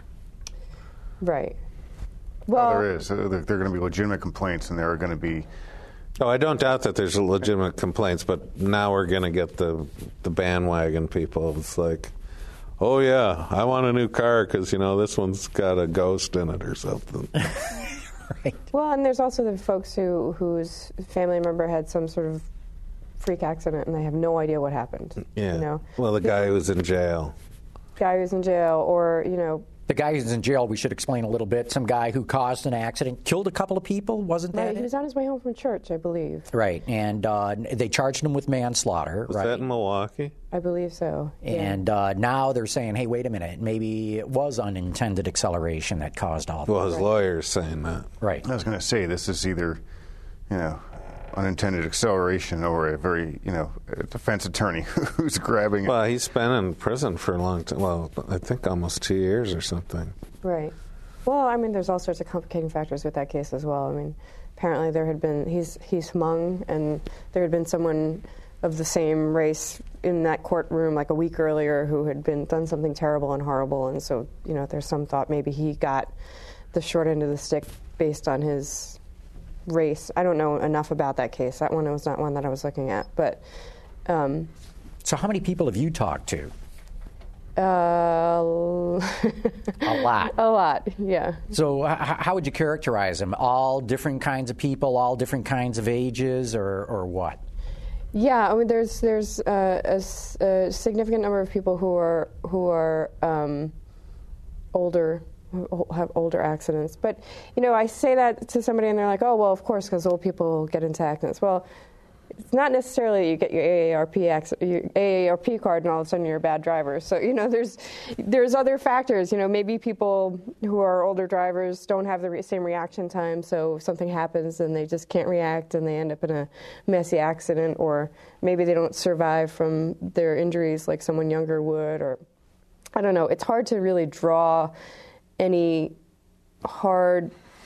Speaker 5: Right.
Speaker 4: Well, well there is. There are going to be legitimate complaints, and there are going to be.
Speaker 3: Oh, I don't doubt that there's legitimate complaints, but now we're going to get the the bandwagon people. It's like, oh, yeah, I want a new car because, you know, this one's got a ghost in it or something.
Speaker 2: Right.
Speaker 5: Well, and there's also the folks who whose family member had some sort of freak accident and they have no idea what happened.
Speaker 3: Yeah.
Speaker 5: You know?
Speaker 3: Well, the guy who was in jail.
Speaker 5: Guy who's in jail, or, you know.
Speaker 2: The guy who's in jail, we should explain a little bit. Some guy who caused an accident, killed a couple of people, wasn't that
Speaker 5: Right,
Speaker 2: it?
Speaker 5: he was on his way home from church, I believe.
Speaker 2: Right, and uh, they charged him with manslaughter.
Speaker 3: Was
Speaker 2: right?
Speaker 3: that in Milwaukee?
Speaker 5: I believe so.
Speaker 2: And
Speaker 5: yeah.
Speaker 2: uh, now they're saying, hey, wait a minute, maybe it was unintended acceleration that caused all
Speaker 3: Well, his
Speaker 2: right.
Speaker 3: lawyer's saying that.
Speaker 2: Right.
Speaker 4: I was going to say, this is either, you know, unintended acceleration or a very, you know, a defense attorney who's grabbing it.
Speaker 3: Well, he's been in prison for a long time. Well, I think almost two years or something.
Speaker 5: Right. Well, I mean, there's all sorts of complicating factors with that case as well. I mean, apparently there had been, he's, he's Hmong, and there had been someone of the same race in that courtroom like a week earlier who had been done something terrible and horrible, and so, you know, there's some thought maybe he got the short end of the stick based on his race. I don't know enough about that case. That one was not one that I was looking at, but... Um,
Speaker 2: so how many people have you talked to?
Speaker 5: Uh,
Speaker 2: a lot.
Speaker 5: A lot, yeah.
Speaker 2: So h- how would you characterize them? All different kinds of people, all different kinds of ages, or, or what?
Speaker 5: Yeah, I mean, there's there's uh, a, s- a significant number of people who are who are um, older, who have older accidents. But you know, I say that to somebody, and they're like, "Oh, well, of course, because old people get into accidents." Well, it's not necessarily you get your A A R P acc- your A A R P card and all of a sudden you're a bad driver. So, you know, there's there's other factors. You know, maybe people who are older drivers don't have the re- same reaction time, so if something happens and they just can't react and they end up in a messy accident, or maybe they don't survive from their injuries like someone younger would, or I don't know. It's hard to really draw any hard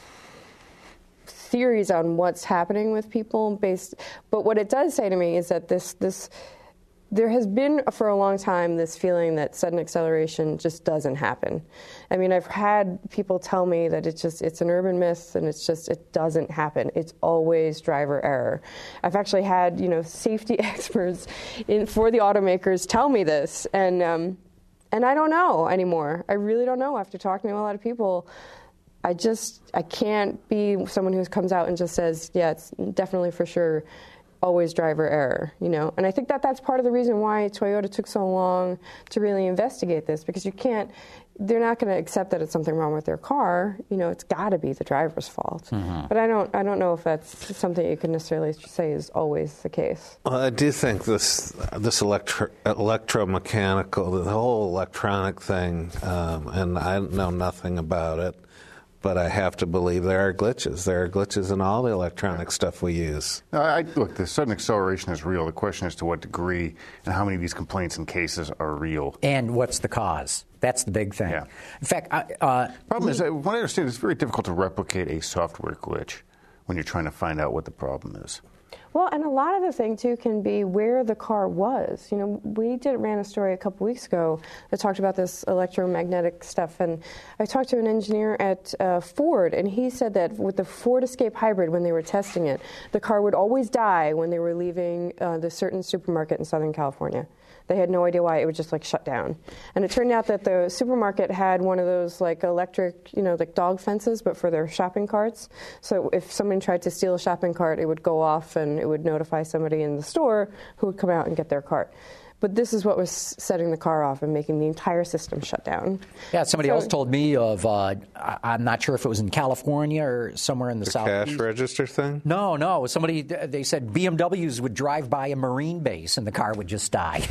Speaker 5: theories on what's happening with people based, but what it does say to me is that this this there has been for a long time this feeling that sudden acceleration just doesn't happen. I mean, I've had people tell me that it's just it's an urban myth and it's just it doesn't happen. It's always driver error. I've actually had, you know, safety experts in for the automakers tell me this, and um, and I don't know anymore. I really don't know after talking to a lot of people. I just, I can't be someone who comes out and just says, yeah, it's definitely for sure always driver error, you know? And I think that that's part of the reason why Toyota took so long to really investigate this, because you can't, they're not going to accept that it's something wrong with their car. You know, it's got to be the driver's fault. Mm-hmm. But I don't, I don't know if that's something you can necessarily say is always the case.
Speaker 3: Well, I do think this, this electro, electromechanical, the whole electronic thing, um, and I know nothing about it, but I have to believe there are glitches. There are glitches in all the electronic stuff we use.
Speaker 4: No, I, look, the sudden acceleration is real. The question is to what degree and how many of these complaints and cases are real.
Speaker 2: And what's the cause? That's the big thing.
Speaker 4: Yeah.
Speaker 2: In fact, I, uh,
Speaker 4: problem is, what I understand, it's very difficult to replicate a software glitch when you're trying to find out what the problem is.
Speaker 5: Well, and a lot of the thing, too, can be where the car was. You know, we did ran a story a couple weeks ago that talked about this electromagnetic stuff, and I talked to an engineer at uh, Ford, and he said that with the Ford Escape Hybrid, when they were testing it, the car would always die when they were leaving uh, the certain supermarket in Southern California. They had no idea why. It would just like shut down. And it turned out that the supermarket had one of those like electric, you know, like dog fences, but for their shopping carts. So if someone tried to steal a shopping cart, it would go off and it would notify somebody in the store who would come out and get their cart. But this is what was setting the car off and making the entire system shut down.
Speaker 2: Yeah, somebody
Speaker 5: so,
Speaker 2: else told me of, uh, I'm not sure if it was in California or somewhere in the,
Speaker 3: the
Speaker 2: south.
Speaker 3: Cash register thing?
Speaker 2: No, no. Somebody, they said B M Ws would drive by a Marine base and the car would just die.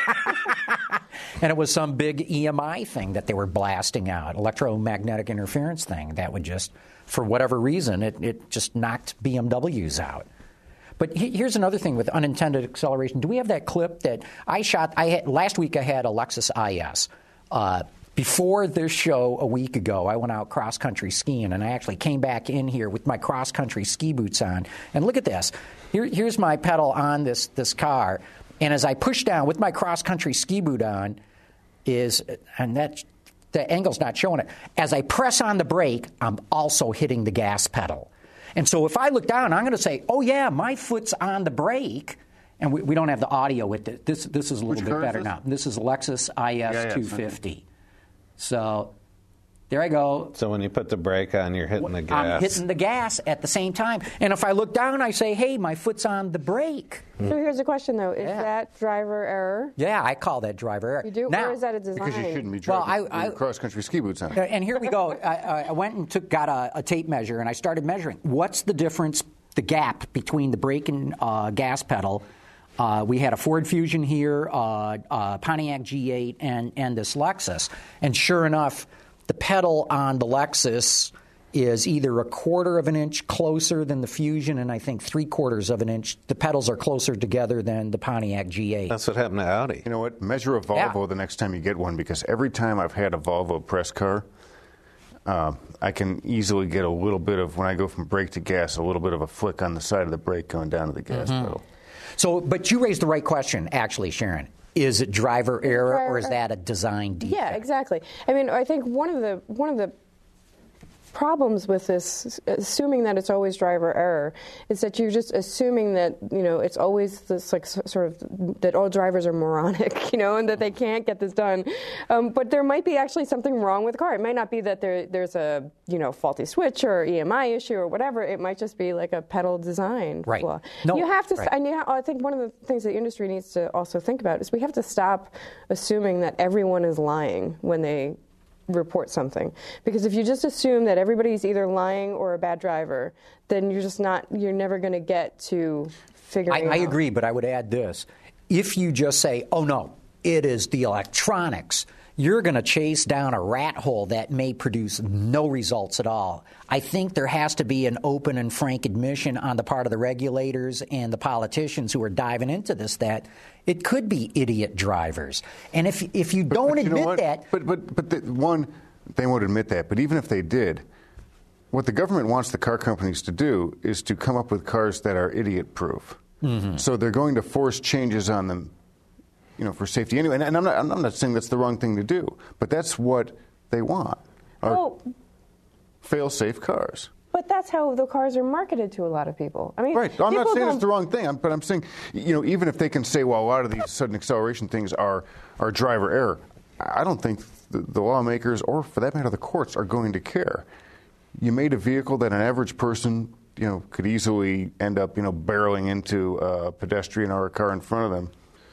Speaker 2: And it was some big E M I thing that they were blasting out, electromagnetic interference thing that would just, for whatever reason, it, it just knocked B M Ws out. But here's another thing with unintended acceleration. Do we have that clip that I shot? I had, last week I had a Lexus I S. Uh, before this show a week ago, I went out cross-country skiing, and I actually came back in here with my cross-country ski boots on. And look at this. Here, here's my pedal on this, this car. And as I push down with my cross-country ski boot on, is and that the angle's not showing it. As I press on the brake, I'm also hitting the gas pedal. And so if I look down, I'm going to say, oh, yeah, my foot's on the brake, and we, we don't have the audio with it. This this is a little
Speaker 4: Which
Speaker 2: bit
Speaker 4: car is
Speaker 2: better
Speaker 4: this?
Speaker 2: now. This is Lexus I S
Speaker 4: Yeah, yeah,
Speaker 2: two fifty. So there I go.
Speaker 3: So when you put the brake on, you're hitting the gas.
Speaker 2: I'm hitting the gas at the same time. And if I look down, I say, hey, my foot's on the brake.
Speaker 5: So here's the question, though. Is
Speaker 2: Yeah.
Speaker 5: that driver error?
Speaker 2: Yeah, I call that driver error.
Speaker 5: You do?
Speaker 2: Now,
Speaker 5: or is that a design?
Speaker 4: Because you shouldn't be
Speaker 2: Well,
Speaker 4: driving
Speaker 2: I- I-
Speaker 4: with cross-country ski boots on.
Speaker 2: and here we go. I, I went and took, got a, a tape measure, and I started measuring. What's the difference, the gap between the brake and uh, gas pedal? Uh, we had a Ford Fusion here, uh, uh, Pontiac G eight, and, and this Lexus. And sure enough, the pedal on the Lexus is either a quarter of an inch closer than the Fusion, and I think three quarters of an inch. The pedals are closer together than the Pontiac G eight.
Speaker 3: That's what happened to Audi.
Speaker 4: You know what? Measure a Volvo
Speaker 2: Yeah.
Speaker 4: the next time you get one, because every time I've had a Volvo press car, uh, I can easily get a little bit of, when I go from brake to gas, a little bit of a flick on the side of the brake going down to the gas
Speaker 2: Mm-hmm.
Speaker 4: pedal.
Speaker 2: So, but you raised the right question, actually, Sharon. Is it driver error,
Speaker 5: driver
Speaker 2: or is
Speaker 5: error.
Speaker 2: that a design defect?
Speaker 5: Yeah, exactly. I mean, I think one of the one of the problems with this, assuming that it's always driver error, is that you're just assuming that, you know, it's always this like sort of that all drivers are moronic, you know, and that they can't get this done. Um, but there might be actually something wrong with the car. It might not be that there there's a, you know, faulty switch or E M I issue or whatever. It might just be like a pedal design
Speaker 2: Right.
Speaker 5: flaw.
Speaker 2: No,
Speaker 5: you have to,
Speaker 2: right.
Speaker 5: and you ha- I think one of the things the industry needs to also think about is we have to stop assuming that everyone is lying when they report something, because if you just assume that everybody's either lying or a bad driver, then you're just not, you're never going to get to figuring
Speaker 2: I, I
Speaker 5: out.
Speaker 2: agree, but I would add this. If you just say, oh, no, it is the electronics, you're going to chase down a rat hole that may produce no results at all. I think there has to be an open and frank admission on the part of the regulators and the politicians who are diving into this that it could be idiot drivers. And if if you
Speaker 4: But-
Speaker 2: don't
Speaker 4: but you know
Speaker 2: admit
Speaker 4: what?
Speaker 2: that...
Speaker 4: But, but, but the, one, they won't admit that. But even if they did, what the government wants the car companies to do is to come up with cars that are idiot-proof. Mm-hmm. So they're going to force changes on them, you know, for safety anyway. And, and I'm, not, I'm not saying that's the wrong thing to do, but that's what they want, are
Speaker 5: Well,
Speaker 4: fail-safe cars.
Speaker 5: but that's how the cars are marketed to a lot of people. I mean,
Speaker 4: Right. I'm not
Speaker 5: people
Speaker 4: saying
Speaker 5: don't-
Speaker 4: it's the wrong thing, I'm, but I'm saying, you know, even if they can say, well, a lot of these sudden acceleration things are, are driver error, I don't think the, the lawmakers, or for that matter, the courts, are going to care. You made a vehicle that an average person, you know, could easily end up, you know, barreling into a pedestrian or a car in front of them.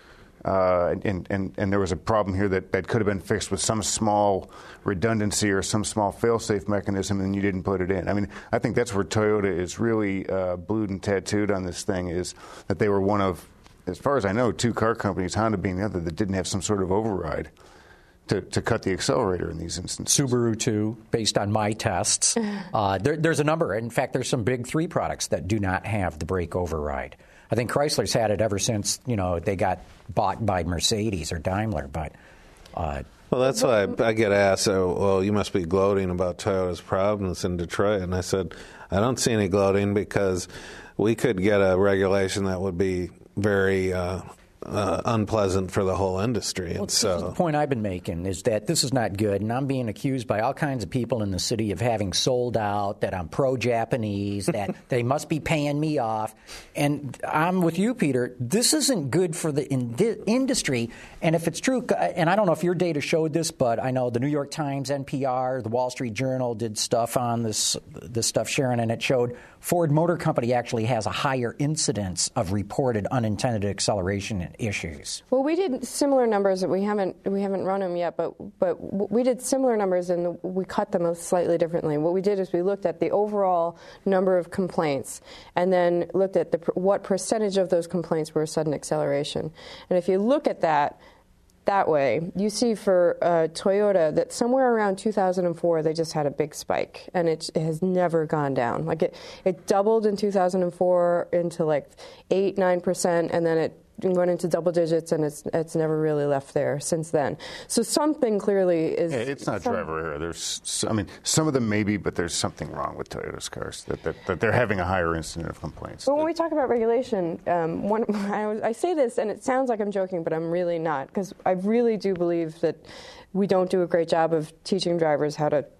Speaker 4: Uh, and, and, and there was a problem here that, that could have been fixed with some small redundancy or some small fail-safe mechanism, and you didn't put it in. I mean, I think that's where Toyota is really uh, blued and tattooed on this thing, is that they were one of, as far as I know, two car companies, Honda being the other, that didn't have some sort of override to, to cut the accelerator in these instances.
Speaker 2: Subaru, too, based on my tests. Uh, there, there's a number. In fact, there's some big three products that do not have the brake override. I think Chrysler's had it ever since, you know, they got bought by Mercedes or Daimler. But uh,
Speaker 3: Well, that's why I, I get asked, oh, well, you must be gloating about Toyota's problems in Detroit. And I said, I don't see any gloating, because we could get a regulation that would be very uh, uh, unpleasant for the whole industry.
Speaker 2: Well,
Speaker 3: And
Speaker 2: this is the
Speaker 3: so,
Speaker 2: point I've been making, is that this is not good, and I'm being accused by all kinds of people in the city of having sold out, that I'm pro-Japanese, that they must be paying me off. And I'm with you, Peter. This isn't good for the in- industry. And if it's true, and I don't know if your data showed this, but I know the New York Times, N P R, the Wall Street Journal did stuff on this, this stuff, Sharon, and it showed Ford Motor Company actually has a higher incidence of reported unintended acceleration issues.
Speaker 5: Well, we did similar numbers. We haven't we haven't run them yet, but but we did similar numbers, and we cut them slightly differently. What we did is we looked at the overall number of complaints, and then looked at the what percentage of those complaints were sudden acceleration. And if you look at that that way, you see for uh, Toyota that somewhere around two thousand four they just had a big spike, and it, it has never gone down. Like it, it doubled in two thousand four into like eight, nine percent, and then it went into double digits, and it's it's never really left there since then. So something clearly is.
Speaker 4: Yeah, it's not
Speaker 5: some,
Speaker 4: driver error. There's, s- I mean, some of them maybe, but there's something wrong with Toyota's cars that, that, that they're having a higher incident of complaints.
Speaker 5: But when we talk about regulation, um, one, I, was, I say this, and it sounds like I'm joking, but I'm really not, because I really do believe that we don't do a great job of teaching drivers how to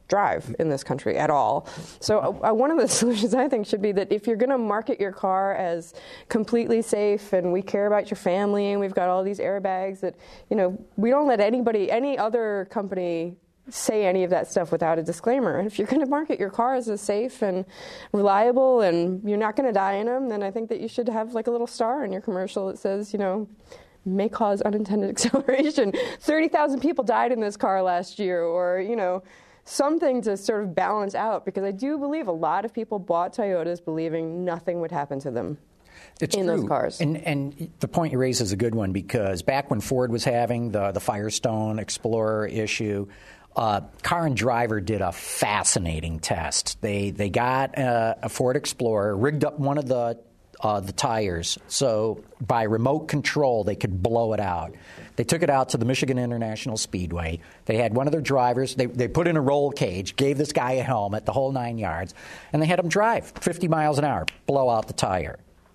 Speaker 5: drive in this country at all. So uh, one of the solutions, I think, should be that if you're going to market your car as completely safe and we care about your family and we've got all these airbags, that, you know, we don't let anybody, any other company say any of that stuff without a disclaimer. And if you're going to market your car as safe and reliable and you're not going to die in them, then I think that you should have like a little star in your commercial that says, you know, may cause unintended acceleration. thirty thousand people died in this car last year, or, you know, something to sort of balance out, because I do believe a lot of people bought Toyotas believing nothing would happen to them.
Speaker 2: It's
Speaker 5: in
Speaker 2: true.
Speaker 5: those cars.
Speaker 2: And, and the point you raise is a good one, because back when Ford was having the, the Firestone Explorer issue, uh, Car and Driver did a fascinating test. They they got a, a Ford Explorer, rigged up one of the uh, the tires, so by remote control they could blow it out. They took it out to the Michigan International Speedway. They had one of their drivers. They, they put in a roll cage, gave this guy a helmet, the whole nine yards, and they had him drive fifty miles an hour, blow out the tire.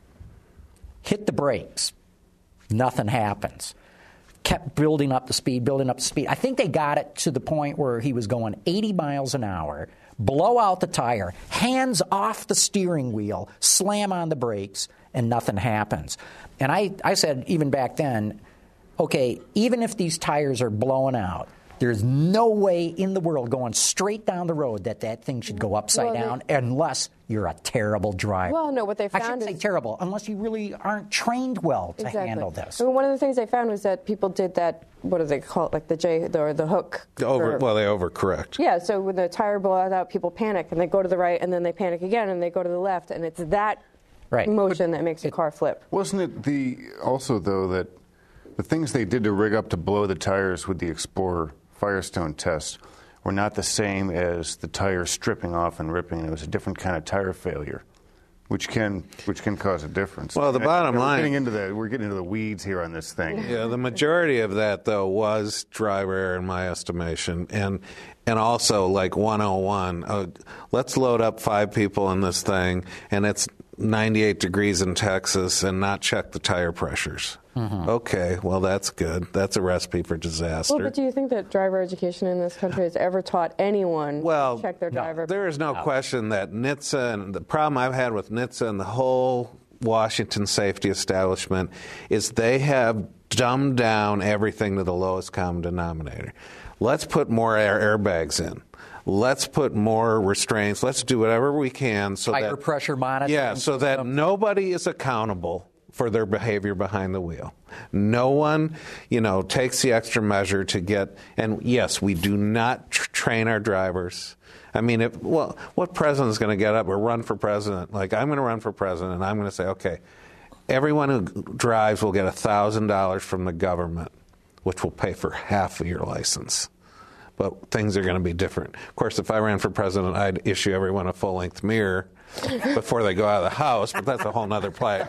Speaker 2: Hit the brakes. Nothing happens. Kept building up the speed, building up the speed. I think they got it to the point where he was going eighty miles an hour, blow out the tire, hands off the steering wheel, slam on the brakes, and nothing happens. And I, I said, even back then, okay, even if these tires are blowing out, there's no way in the world going straight down the road that that thing should go upside
Speaker 5: well, they,
Speaker 2: down unless you're a terrible driver.
Speaker 5: Well, no, what they found
Speaker 2: I shouldn't
Speaker 5: is,
Speaker 2: say terrible, unless you really aren't trained well to
Speaker 5: exactly.
Speaker 2: handle this.
Speaker 5: I mean, one of the things they found was that people did that, what do they call it, like the J, the, or the hook.
Speaker 3: Over,
Speaker 5: or,
Speaker 3: well, they overcorrect.
Speaker 5: Yeah, so when the tire blows out, people panic, and they go to the right, and then they panic again, and they go to the left, and it's that
Speaker 2: right.
Speaker 5: motion that makes the car flip.
Speaker 4: Wasn't it the also, though, that the things they did to rig up to blow the tires with the Explorer Firestone test were not the same as the tire stripping off and ripping. It was a different kind of tire failure, which can which can cause a difference.
Speaker 3: Well, the
Speaker 4: and
Speaker 3: bottom
Speaker 4: I,
Speaker 3: line,
Speaker 4: we're getting into the we're getting into the weeds here on this thing.
Speaker 3: Yeah, the majority of that though was driver error in my estimation, and and also like one oh one. Uh, let's load up five people in this thing, and it's ninety-eight degrees in Texas, and not check the tire pressures. Mm-hmm. Okay, well, that's good. That's a recipe for disaster.
Speaker 5: Well, but do you think that driver education in this country has ever taught anyone
Speaker 3: well,
Speaker 5: to check their
Speaker 3: no,
Speaker 5: driver?
Speaker 3: There is no
Speaker 2: no.
Speaker 3: question that N H T S A, and the problem I've had with N H T S A and the whole Washington safety establishment is they have dumbed down everything to the lowest common denominator. Let's put more air airbags in. Let's put more restraints. Let's do whatever we can so
Speaker 2: Tire
Speaker 3: that
Speaker 2: pressure monitoring.
Speaker 3: Yeah, so that
Speaker 2: system.
Speaker 3: nobody is accountable for their behavior behind the wheel. No one, you know, takes the extra measure to get. And yes, we do not tr- train our drivers. I mean, if, well, what president is going to get up or run for president? Like, I'm going to run for president, and I'm going to say, okay, everyone who drives will get one thousand dollars from the government, which will pay for half of your license. But things are going to be different. Of course, if I ran for president, I'd issue everyone a full-length mirror before they go out of the house, but that's a whole other play.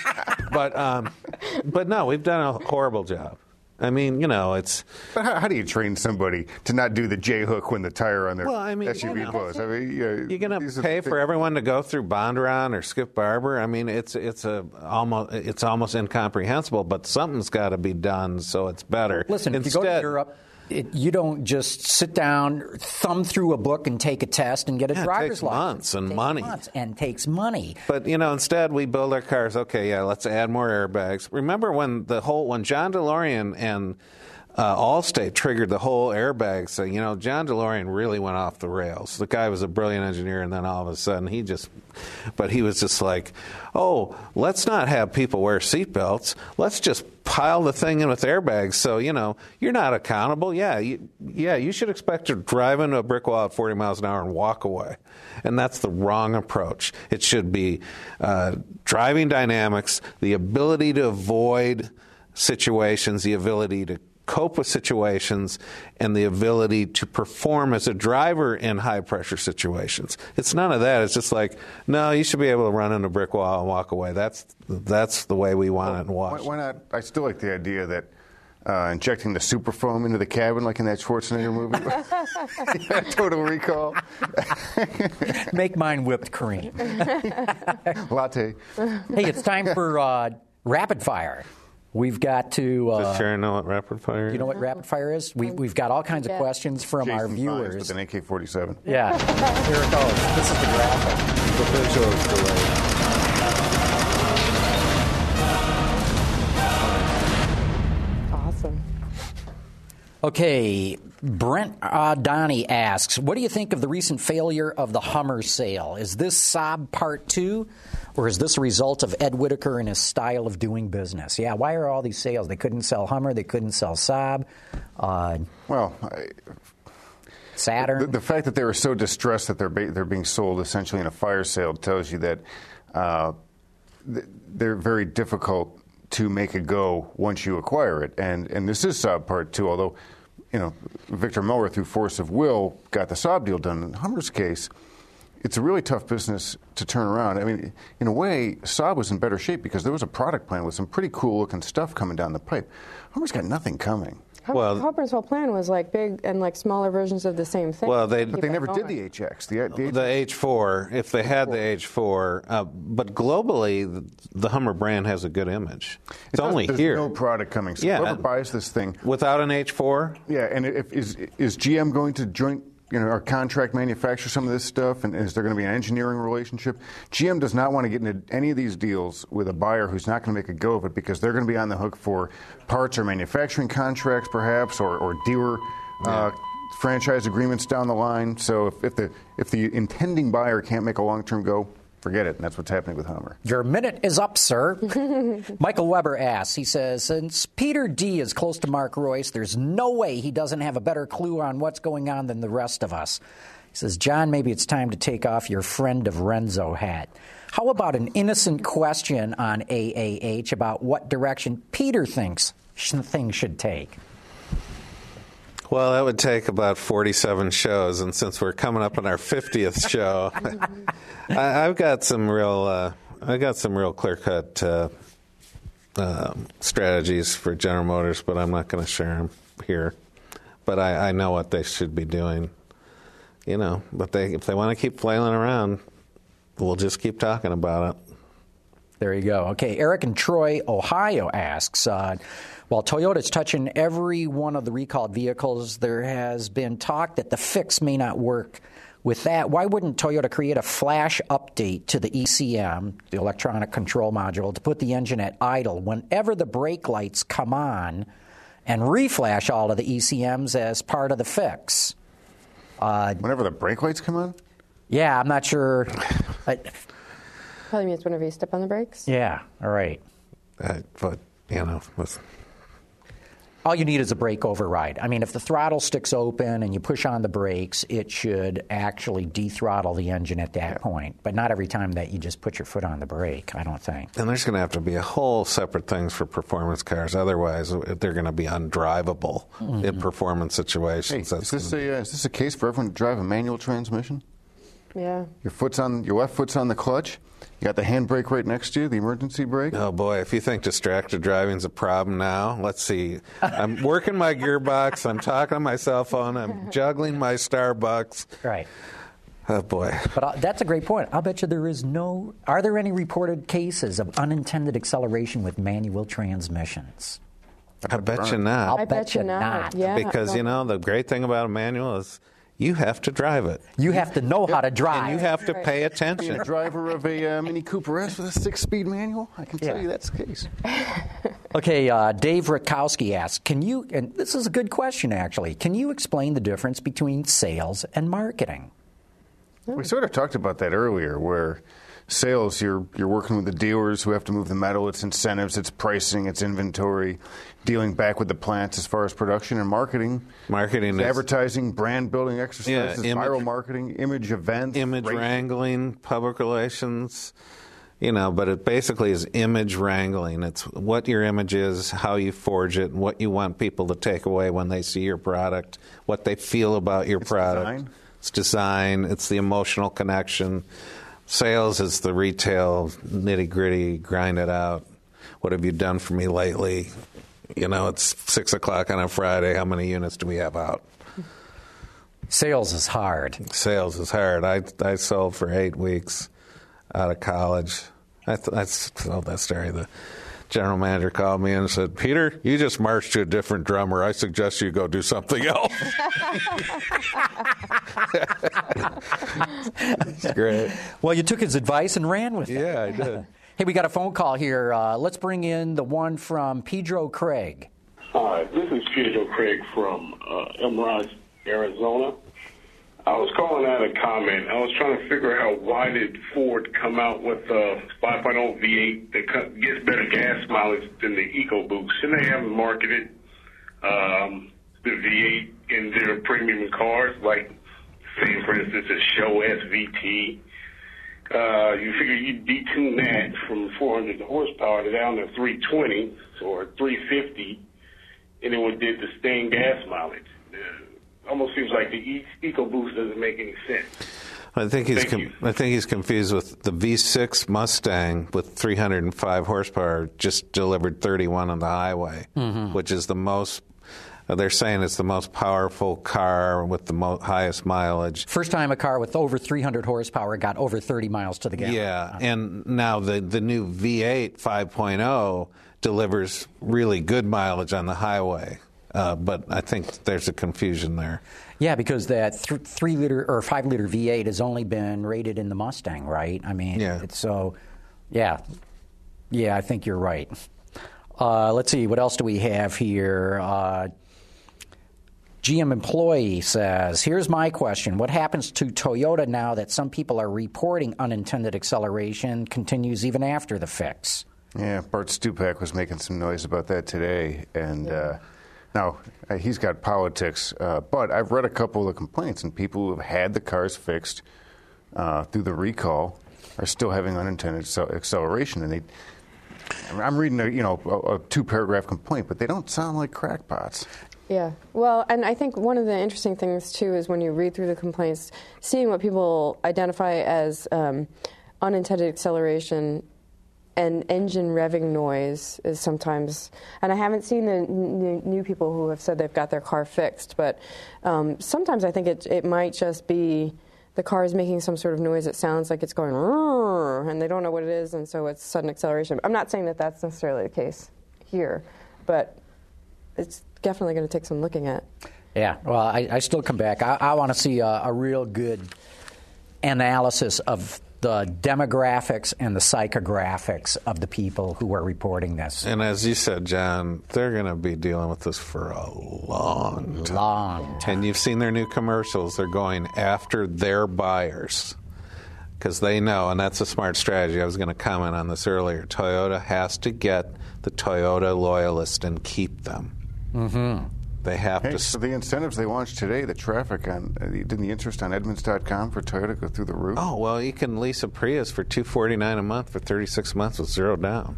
Speaker 3: But, um, but no, we've done a horrible job. I mean, you know, it's...
Speaker 4: But how, how do you train somebody to not do the J-hook when the tire on their
Speaker 3: well, I mean,
Speaker 4: S U V
Speaker 3: you know,
Speaker 4: blows? I mean, you know,
Speaker 3: you're going
Speaker 4: these
Speaker 3: to
Speaker 4: are
Speaker 3: pay
Speaker 4: things-
Speaker 3: for everyone to go through Bondurant or Skip Barber. I mean, it's it's a almost it's almost incomprehensible. But something's got to be done so it's better.
Speaker 2: Listen,
Speaker 3: Instead,
Speaker 2: if you go to Europe, it, you don't just sit down, thumb through a book, and take a test and get a
Speaker 3: Yeah, it
Speaker 2: driver's
Speaker 3: takes
Speaker 2: license.
Speaker 3: months and
Speaker 2: It takes
Speaker 3: money.
Speaker 2: months and takes money.
Speaker 3: But you know, instead we build our cars. Okay, yeah, let's add more airbags. Remember when the whole when John DeLorean and Uh, Allstate triggered the whole airbag thing. You know, John DeLorean really went off the rails. The guy was a brilliant engineer, and then all of a sudden he just, but he was just like, oh, let's not have people wear seatbelts. Let's just pile the thing in with airbags. So, you know, you're not accountable. Yeah, you, yeah, you should expect to drive into a brick wall at forty miles an hour and walk away. And that's the wrong approach. It should be uh, driving dynamics, the ability to avoid situations, the ability to cope with situations, and the ability to perform as a driver in high-pressure situations. It's none of that. It's just like, no, you should be able to run into a brick wall and walk away. That's that's the way we want it in
Speaker 4: Why,
Speaker 3: Washington.
Speaker 4: why not? I still like the idea that uh, injecting the super foam into the cabin, like in that Schwarzenegger movie. Yeah, Total Recall.
Speaker 2: Make mine whipped cream.
Speaker 4: Latte.
Speaker 2: Hey, it's time for uh, rapid fire. We've got to. Uh,
Speaker 3: Does Sharon know what rapid fire is?
Speaker 2: You know what rapid fire is? We, we've got all kinds of
Speaker 5: Yeah.
Speaker 2: questions from
Speaker 4: Jason
Speaker 2: our
Speaker 4: Fines
Speaker 2: viewers.
Speaker 4: with an A K forty-seven.
Speaker 2: Yeah, here it goes. This is the graphic.
Speaker 3: The visual is delayed.
Speaker 5: Awesome.
Speaker 2: Okay, Brent uh, Donnie asks, what do you think of the recent failure of the Hummer sale? Is this Saab Part two, or is this a result of Ed Whitaker and his style of doing business? Yeah, why are all these sales? They couldn't sell Hummer, they couldn't sell Saab, uh,
Speaker 4: Well, I,
Speaker 2: Saturn.
Speaker 4: The, the fact that they were so distressed that they're ba- they're being sold essentially in a fire sale tells you that uh, th- they're very difficult to make a go once you acquire it. And and this is Saab Part two, although, you know, Victor Miller, through force of will, got the Saab deal done. In Hummer's case, it's a really tough business to turn around. I mean, in a way, Saab was in better shape because there was a product plan with some pretty cool-looking stuff coming down the pipe. Hummer's got nothing coming.
Speaker 3: Well-
Speaker 5: Hopper's whole plan was like big and like smaller versions of the same thing.
Speaker 3: Well, they-
Speaker 5: Keep
Speaker 3: But
Speaker 4: They
Speaker 5: it
Speaker 4: never did
Speaker 5: going.
Speaker 4: the H X. The, the,
Speaker 3: The H four, if they had the H four, uh, but globally, the, the Hummer brand has a good image. It's only
Speaker 4: There's
Speaker 3: here.
Speaker 4: no product coming. So
Speaker 3: Yeah.
Speaker 4: whoever buys this thing,
Speaker 3: Without an H four,
Speaker 4: yeah, and if, is is G M going to joint, you know, or contract manufacture some of this stuff, and is there going to be an engineering relationship? G M does not want to get into any of these deals with a buyer who's not going to make a go of it because they're going to be on the hook for parts or manufacturing contracts, perhaps, or, or dealer uh, franchise agreements down the line. So if, if the if the intending buyer can't make a long-term go, forget it. And that's what's happening with Hummer.
Speaker 2: Your minute is up, sir. Michael Weber asks, he says, since Peter D. is close to Mark Royce, there's no way he doesn't have a better clue on what's going on than the rest of us. He says, John, maybe it's time to take off your friend of Renzo hat. How about an innocent question on A A H about what direction Peter thinks sh- things should take?
Speaker 3: well, that would take about forty-seven shows, and since we're coming up on our fiftieth show, I, I've got some real, uh, I got some real clear-cut uh, uh, strategies for General Motors, but I'm not going to share them here. But I, I know what they should be doing, you know. But they, if they want to keep flailing around, we'll just keep talking about it.
Speaker 2: There you go. Okay, Eric in Troy, Ohio asks, uh, while Toyota's touching every one of the recalled vehicles, there has been talk that the fix may not work. With that, why wouldn't Toyota create a flash update to the E C M, the electronic control module, to put the engine at idle whenever the brake lights come on and reflash all of the E C Ms as part of the fix? Uh,
Speaker 4: Whenever the brake lights come on?
Speaker 2: yeah, I'm not sure. I,
Speaker 5: Probably means whenever you step on the brakes.
Speaker 2: yeah, all right.
Speaker 3: Uh, but, you know, with,
Speaker 2: All you need is a brake override. I mean, if the throttle sticks open and you push on the brakes, it should actually dethrottle the engine at that point. But not every time that you just put your foot on the brake, I don't think.
Speaker 3: and there's going to have to be a whole separate things for performance cars. Otherwise, they're going to be undrivable
Speaker 2: Mm-hmm.
Speaker 3: in performance
Speaker 4: Hey,
Speaker 3: situations.
Speaker 4: is this, a, uh, is this a case for everyone to drive a manual transmission?
Speaker 5: Yeah.
Speaker 4: Your foot's on your left foot's on the clutch. You got the handbrake right next to you, the emergency brake.
Speaker 3: Oh boy, if you think distracted driving's a problem now, let's see. I'm working my gearbox, I'm talking on my cell phone, I'm juggling my Starbucks.
Speaker 2: Right.
Speaker 3: Oh boy.
Speaker 2: But uh, that's a great point. I'll bet you there is no. Are there any reported cases of unintended acceleration with manual transmissions?
Speaker 3: I bet you not.
Speaker 2: I'll
Speaker 5: I bet,
Speaker 2: bet
Speaker 5: you
Speaker 2: you
Speaker 5: not.
Speaker 2: not.
Speaker 5: Yeah.
Speaker 3: Because, you know, the great thing about a manual is you have to drive it.
Speaker 2: You have to know how to drive.
Speaker 3: And you have to
Speaker 5: Right.
Speaker 3: pay
Speaker 4: Being
Speaker 3: attention.
Speaker 4: a driver of a uh, Mini Cooper S with a six-speed manual, I can tell
Speaker 2: Yeah.
Speaker 4: you that's the case.
Speaker 2: Okay, uh, Dave Rakowski asks, can you, and this is a good question actually, can you explain the difference between sales and marketing?
Speaker 4: We sort of talked about that earlier, where sales, you're you're working with the dealers who have to move the metal. It's incentives, it's pricing, it's inventory, dealing back with the plants as far as production, and marketing.
Speaker 3: Marketing
Speaker 4: It's
Speaker 3: is
Speaker 4: advertising, brand building exercises,
Speaker 3: Yeah, image-
Speaker 4: viral marketing, image events,
Speaker 3: image
Speaker 4: race-
Speaker 3: wrangling, public relations, you know, but it basically is image wrangling. It's what your image is, how you forge it, and what you want people to take away when they see your product, what they feel about your
Speaker 4: It's
Speaker 3: product.
Speaker 4: design.
Speaker 3: It's design, it's the emotional connection. Sales is the retail nitty gritty, grind it out. What have you done for me lately? You know, it's six o'clock on a Friday. How many units do we have out?
Speaker 2: Sales is hard.
Speaker 3: Sales is hard. I I sold for eight weeks out of college. I, th- I told that story. The general manager called me and said, Peter, you just marched to a different drummer. I suggest you go do something else. It's great.
Speaker 2: Well, you took his advice and ran with it.
Speaker 3: Yeah, I did.
Speaker 2: Hey, we got a phone call here. Uh, let's bring in the one from Pedro Craig.
Speaker 6: Hi, this is Pedro Craig from uh, Emerald, Arizona. I was calling out a comment. I was trying to figure out why did Ford come out with a five point oh V eight that co- gets better gas mileage than the EcoBoost? Shouldn't they have marketed um, the V eight in their premium cars, like, say, for instance, a Show S V T? Uh, you figure you detune that from four hundred horsepower to down to three twenty or three fifty, and it would did the same gas mileage. Uh, almost seems like the e- EcoBoost doesn't make any sense.
Speaker 3: I think he's
Speaker 6: Thank
Speaker 3: com-
Speaker 6: you.
Speaker 3: I think he's confused with the V six Mustang with three hundred five horsepower just delivered thirty-one on the highway, mm-hmm. which is the most. They're saying it's the most powerful car with the mo- highest mileage.
Speaker 2: First time a car with over three hundred horsepower got over thirty miles to the gallon.
Speaker 3: Yeah, and now the the new V eight five point oh delivers really good mileage on the highway. Uh, but I think there's a confusion there.
Speaker 2: Yeah, because that th- three liter or five liter V eight has only been rated in the Mustang, right? I mean,
Speaker 3: yeah.
Speaker 2: It's so yeah, yeah. I think you're right. Uh, let's see, what else do we have here? Uh, G M employee says, "Here's my question: what happens to Toyota now that some people are reporting unintended acceleration continues even after the fix?"
Speaker 4: Yeah, Bart Stupak was making some noise about that today, and. Uh, Now, uh, he's got politics, uh, but I've read a couple of the complaints, and people who have had the cars fixed uh, through the recall are still having unintended acceleration. And they, I'm reading a, you know, a, a two-paragraph complaint, but they don't sound like crackpots.
Speaker 5: Yeah. Well, and I think one of the interesting things, too, is when you read through the complaints, seeing what people identify as um, unintended acceleration and engine revving noise is sometimes, and I haven't seen the n- new people who have said they've got their car fixed, but um, sometimes I think it it might just be the car is making some sort of noise that sounds like it's going, and they don't know what it is, and so it's sudden acceleration. I'm not saying that that's necessarily the case here, but it's definitely going to take some looking at.
Speaker 2: Yeah, well, I, I still come back. I, I want to see a, a real good analysis of the demographics and the psychographics of the people who are reporting this.
Speaker 3: And as you said, John, they're going to be dealing with this for a long time.
Speaker 2: Long time.
Speaker 3: And you've seen their new commercials. They're going after their buyers because they know, and that's a smart strategy. I was going to comment on this earlier. Toyota has to get the Toyota loyalists and keep them. Mm-hmm. They have
Speaker 4: hey,
Speaker 3: to.
Speaker 4: So the incentives they launched today, the traffic on, uh, didn't the interest on Edmunds dot com for Toyota go through the roof?
Speaker 3: Oh, well, you can lease a Prius for two hundred forty-nine dollars a month for thirty-six months with zero down.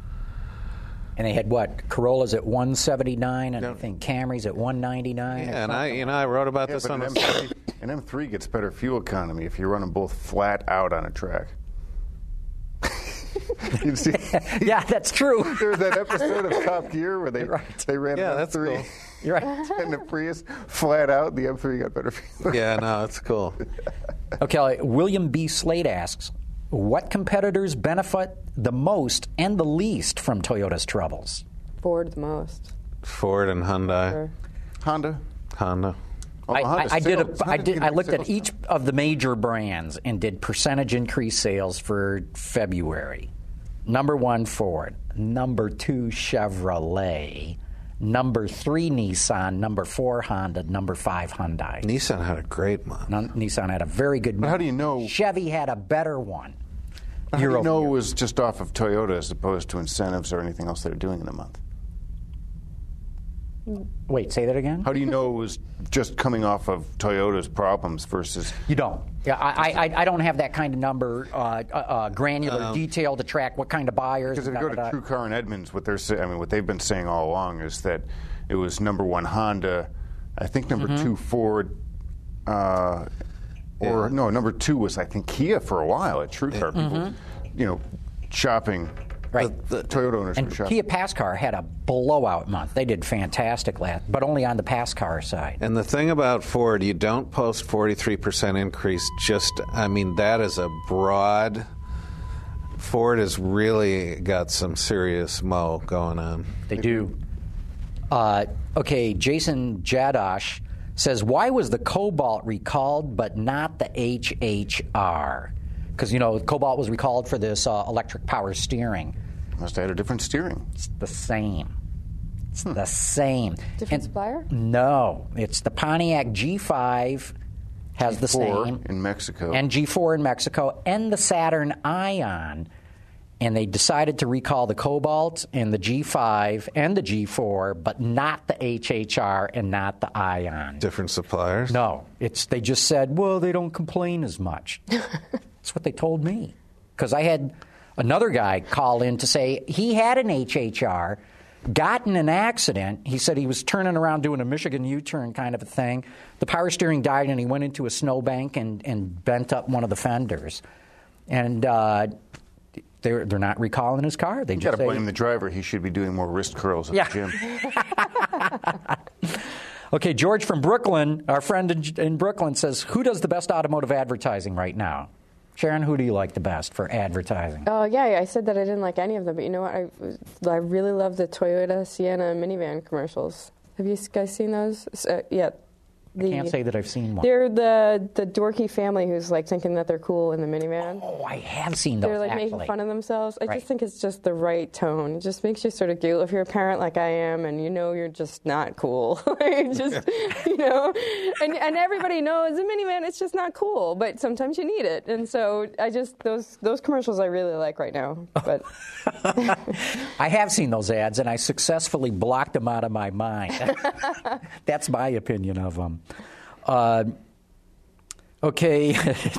Speaker 2: And they had what? Corollas at one seventy-nine, and
Speaker 3: No.
Speaker 2: I think Camrys at one ninety-nine.
Speaker 3: Yeah, and I, you know, I wrote about
Speaker 4: Yeah,
Speaker 3: this
Speaker 4: but
Speaker 3: on
Speaker 4: an
Speaker 3: the.
Speaker 4: M three, an M three gets better fuel economy if you're running both flat out on a track. You see,
Speaker 2: Yeah, that's true.
Speaker 4: there was that episode of Top Gear where they
Speaker 2: Right.
Speaker 4: they ran
Speaker 3: Yeah,
Speaker 4: an
Speaker 3: that's
Speaker 4: M three
Speaker 3: cool.
Speaker 2: You're right.
Speaker 4: and the Prius flat out. The M three got better fuel.
Speaker 3: Yeah, no, it's cool.
Speaker 2: Okay, William B. Slade asks, what competitors benefit the most and the least from Toyota's troubles?
Speaker 5: Ford the most.
Speaker 3: Ford and Hyundai,
Speaker 5: Sure.
Speaker 4: Honda.
Speaker 3: Honda.
Speaker 4: Oh,
Speaker 2: I,
Speaker 4: Honda
Speaker 2: I, I did.
Speaker 4: sales.
Speaker 2: A, I
Speaker 4: Honda
Speaker 2: did.
Speaker 4: get
Speaker 2: I
Speaker 4: big
Speaker 2: looked at
Speaker 4: sales
Speaker 2: each of the major brands and did percentage increase sales for February. Number one, Ford. Number two, Chevrolet. Number three, Nissan. Number four, Honda. Number five, Hyundai.
Speaker 3: Nissan had a great month.
Speaker 2: Nun- Nissan had a very good month.
Speaker 4: how do you know-
Speaker 2: Chevy had a better one.
Speaker 4: How do
Speaker 2: year
Speaker 4: you
Speaker 2: over
Speaker 4: know
Speaker 2: year.
Speaker 4: it was just off of Toyota as opposed to incentives or anything else they're doing in the month?
Speaker 2: Wait, say that again?
Speaker 4: How do you know it was just coming off of Toyota's problems versus?
Speaker 2: You don't. Yeah, I, I, I don't have that kind of number, uh, uh, uh, granular detail to track what kind of buyers.
Speaker 4: Because if you
Speaker 2: da,
Speaker 4: go
Speaker 2: da,
Speaker 4: to
Speaker 2: da.
Speaker 4: True Car and Edmunds, what they're say, I mean, what they've been saying all along is that it was number one Honda, I think number
Speaker 2: Mm-hmm.
Speaker 4: two Ford, uh, or
Speaker 3: Yeah.
Speaker 4: no, number two was I think Kia for a while at True Car. People, you know, shopping.
Speaker 2: Right.
Speaker 4: The, the Toyota owners
Speaker 2: And
Speaker 4: were shopping.
Speaker 2: Kia Pass Car had a blowout month. They did fantastic last, but only on the Pass Car side.
Speaker 3: And the thing about Ford, you don't post forty-three percent increase just, I mean, that is a broad Ford has really got some serious mo going on.
Speaker 2: They do. Uh, okay, Jason Jadosh says, why was the Cobalt recalled but not the H H R? Because, you know, Cobalt was recalled for this uh, electric power steering.
Speaker 4: Must have had a different steering.
Speaker 2: It's the same. It's hmm. the same.
Speaker 5: Different
Speaker 2: and,
Speaker 5: supplier?
Speaker 2: No. It's the Pontiac G five has
Speaker 4: G four
Speaker 2: the same.
Speaker 4: in Mexico.
Speaker 2: And G four in Mexico, and the Saturn Ion. And they decided to recall the Cobalt and the G five and the G four, but not the H H R and not the Ion.
Speaker 3: Different suppliers?
Speaker 2: No. It's they just said, well, they don't complain as much. That's what they told me. Because I had another guy call in to say he had an H H R, got in an accident. He said he was turning around doing a Michigan U-turn kind of a thing. The power steering died, and he went into a snowbank and, and bent up one of the fenders. And uh, they're, they're not recalling his car. They
Speaker 4: you
Speaker 2: just
Speaker 4: got to blame the driver. He should be doing more wrist curls at
Speaker 2: yeah.
Speaker 4: the gym.
Speaker 2: Okay, George from Brooklyn, our friend in, in Brooklyn, says, who does the best automotive advertising right now? Sharon, who do you like the best for advertising?
Speaker 5: Oh, yeah, I said that I didn't like any of them, but you know what? I, I really love the Toyota Sienna minivan commercials. Have you guys seen those? Uh, yeah. The,
Speaker 2: I can't say that I've seen one.
Speaker 5: They're the, the dorky family who's like thinking that they're cool in the minivan.
Speaker 2: Oh, I have seen those,
Speaker 5: They're like
Speaker 2: actually.
Speaker 5: making fun of themselves. I
Speaker 2: right.
Speaker 5: just think it's just the right tone. It just makes you sort of giggle if you're a parent like I am and you know you're just not cool. just, you know, and, and everybody knows a minivan, it's just not cool, but sometimes you need it. And so I just, those those commercials I really like right now. But
Speaker 2: I have seen those ads, and I successfully blocked them out of my mind. That's my opinion of them. Uh, okay.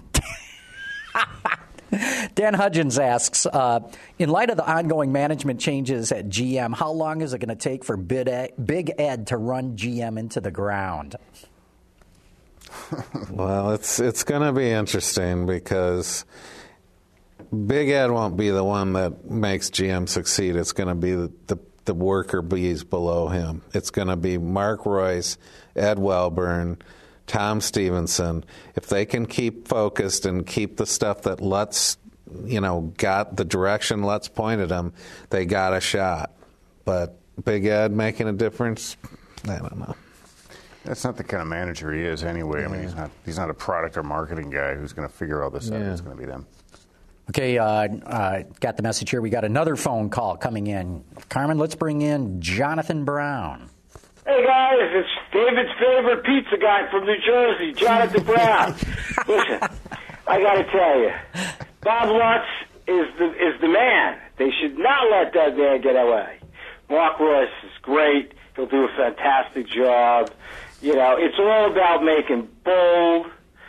Speaker 2: Dan Hudgens asks, uh, in light of the ongoing management changes at G M, how long is it going to take for Big Ed, Big Ed to run G M into the ground?
Speaker 3: Well, it's it's going to be interesting because Big Ed won't be the one that makes G M succeed. It's going to be the, the, the worker bees below him. It's going to be Mark Royce, Ed Welburn, Tom Stevenson. If they can keep focused and keep the stuff that Lutz, you know, got the direction Lutz pointed them, they got a shot. But Big Ed making a difference, I don't know.
Speaker 4: That's not the kind of manager he is anyway. I mean, he's not he's not a product or marketing guy who's going to figure all this out.
Speaker 3: Yeah.
Speaker 4: It's going to be them.
Speaker 2: Okay, uh, uh, got the message here. We got another phone call coming in. Carmen, let's bring in Jonathan Brown.
Speaker 7: Hey guys, it's David's favorite pizza guy from New Jersey, Jonathan Brown. Listen, I got to tell you, Bob Lutz is the is the man. They should not let that man get away. Mark Royce is great. He'll do a fantastic job. You know, it's all about making bold,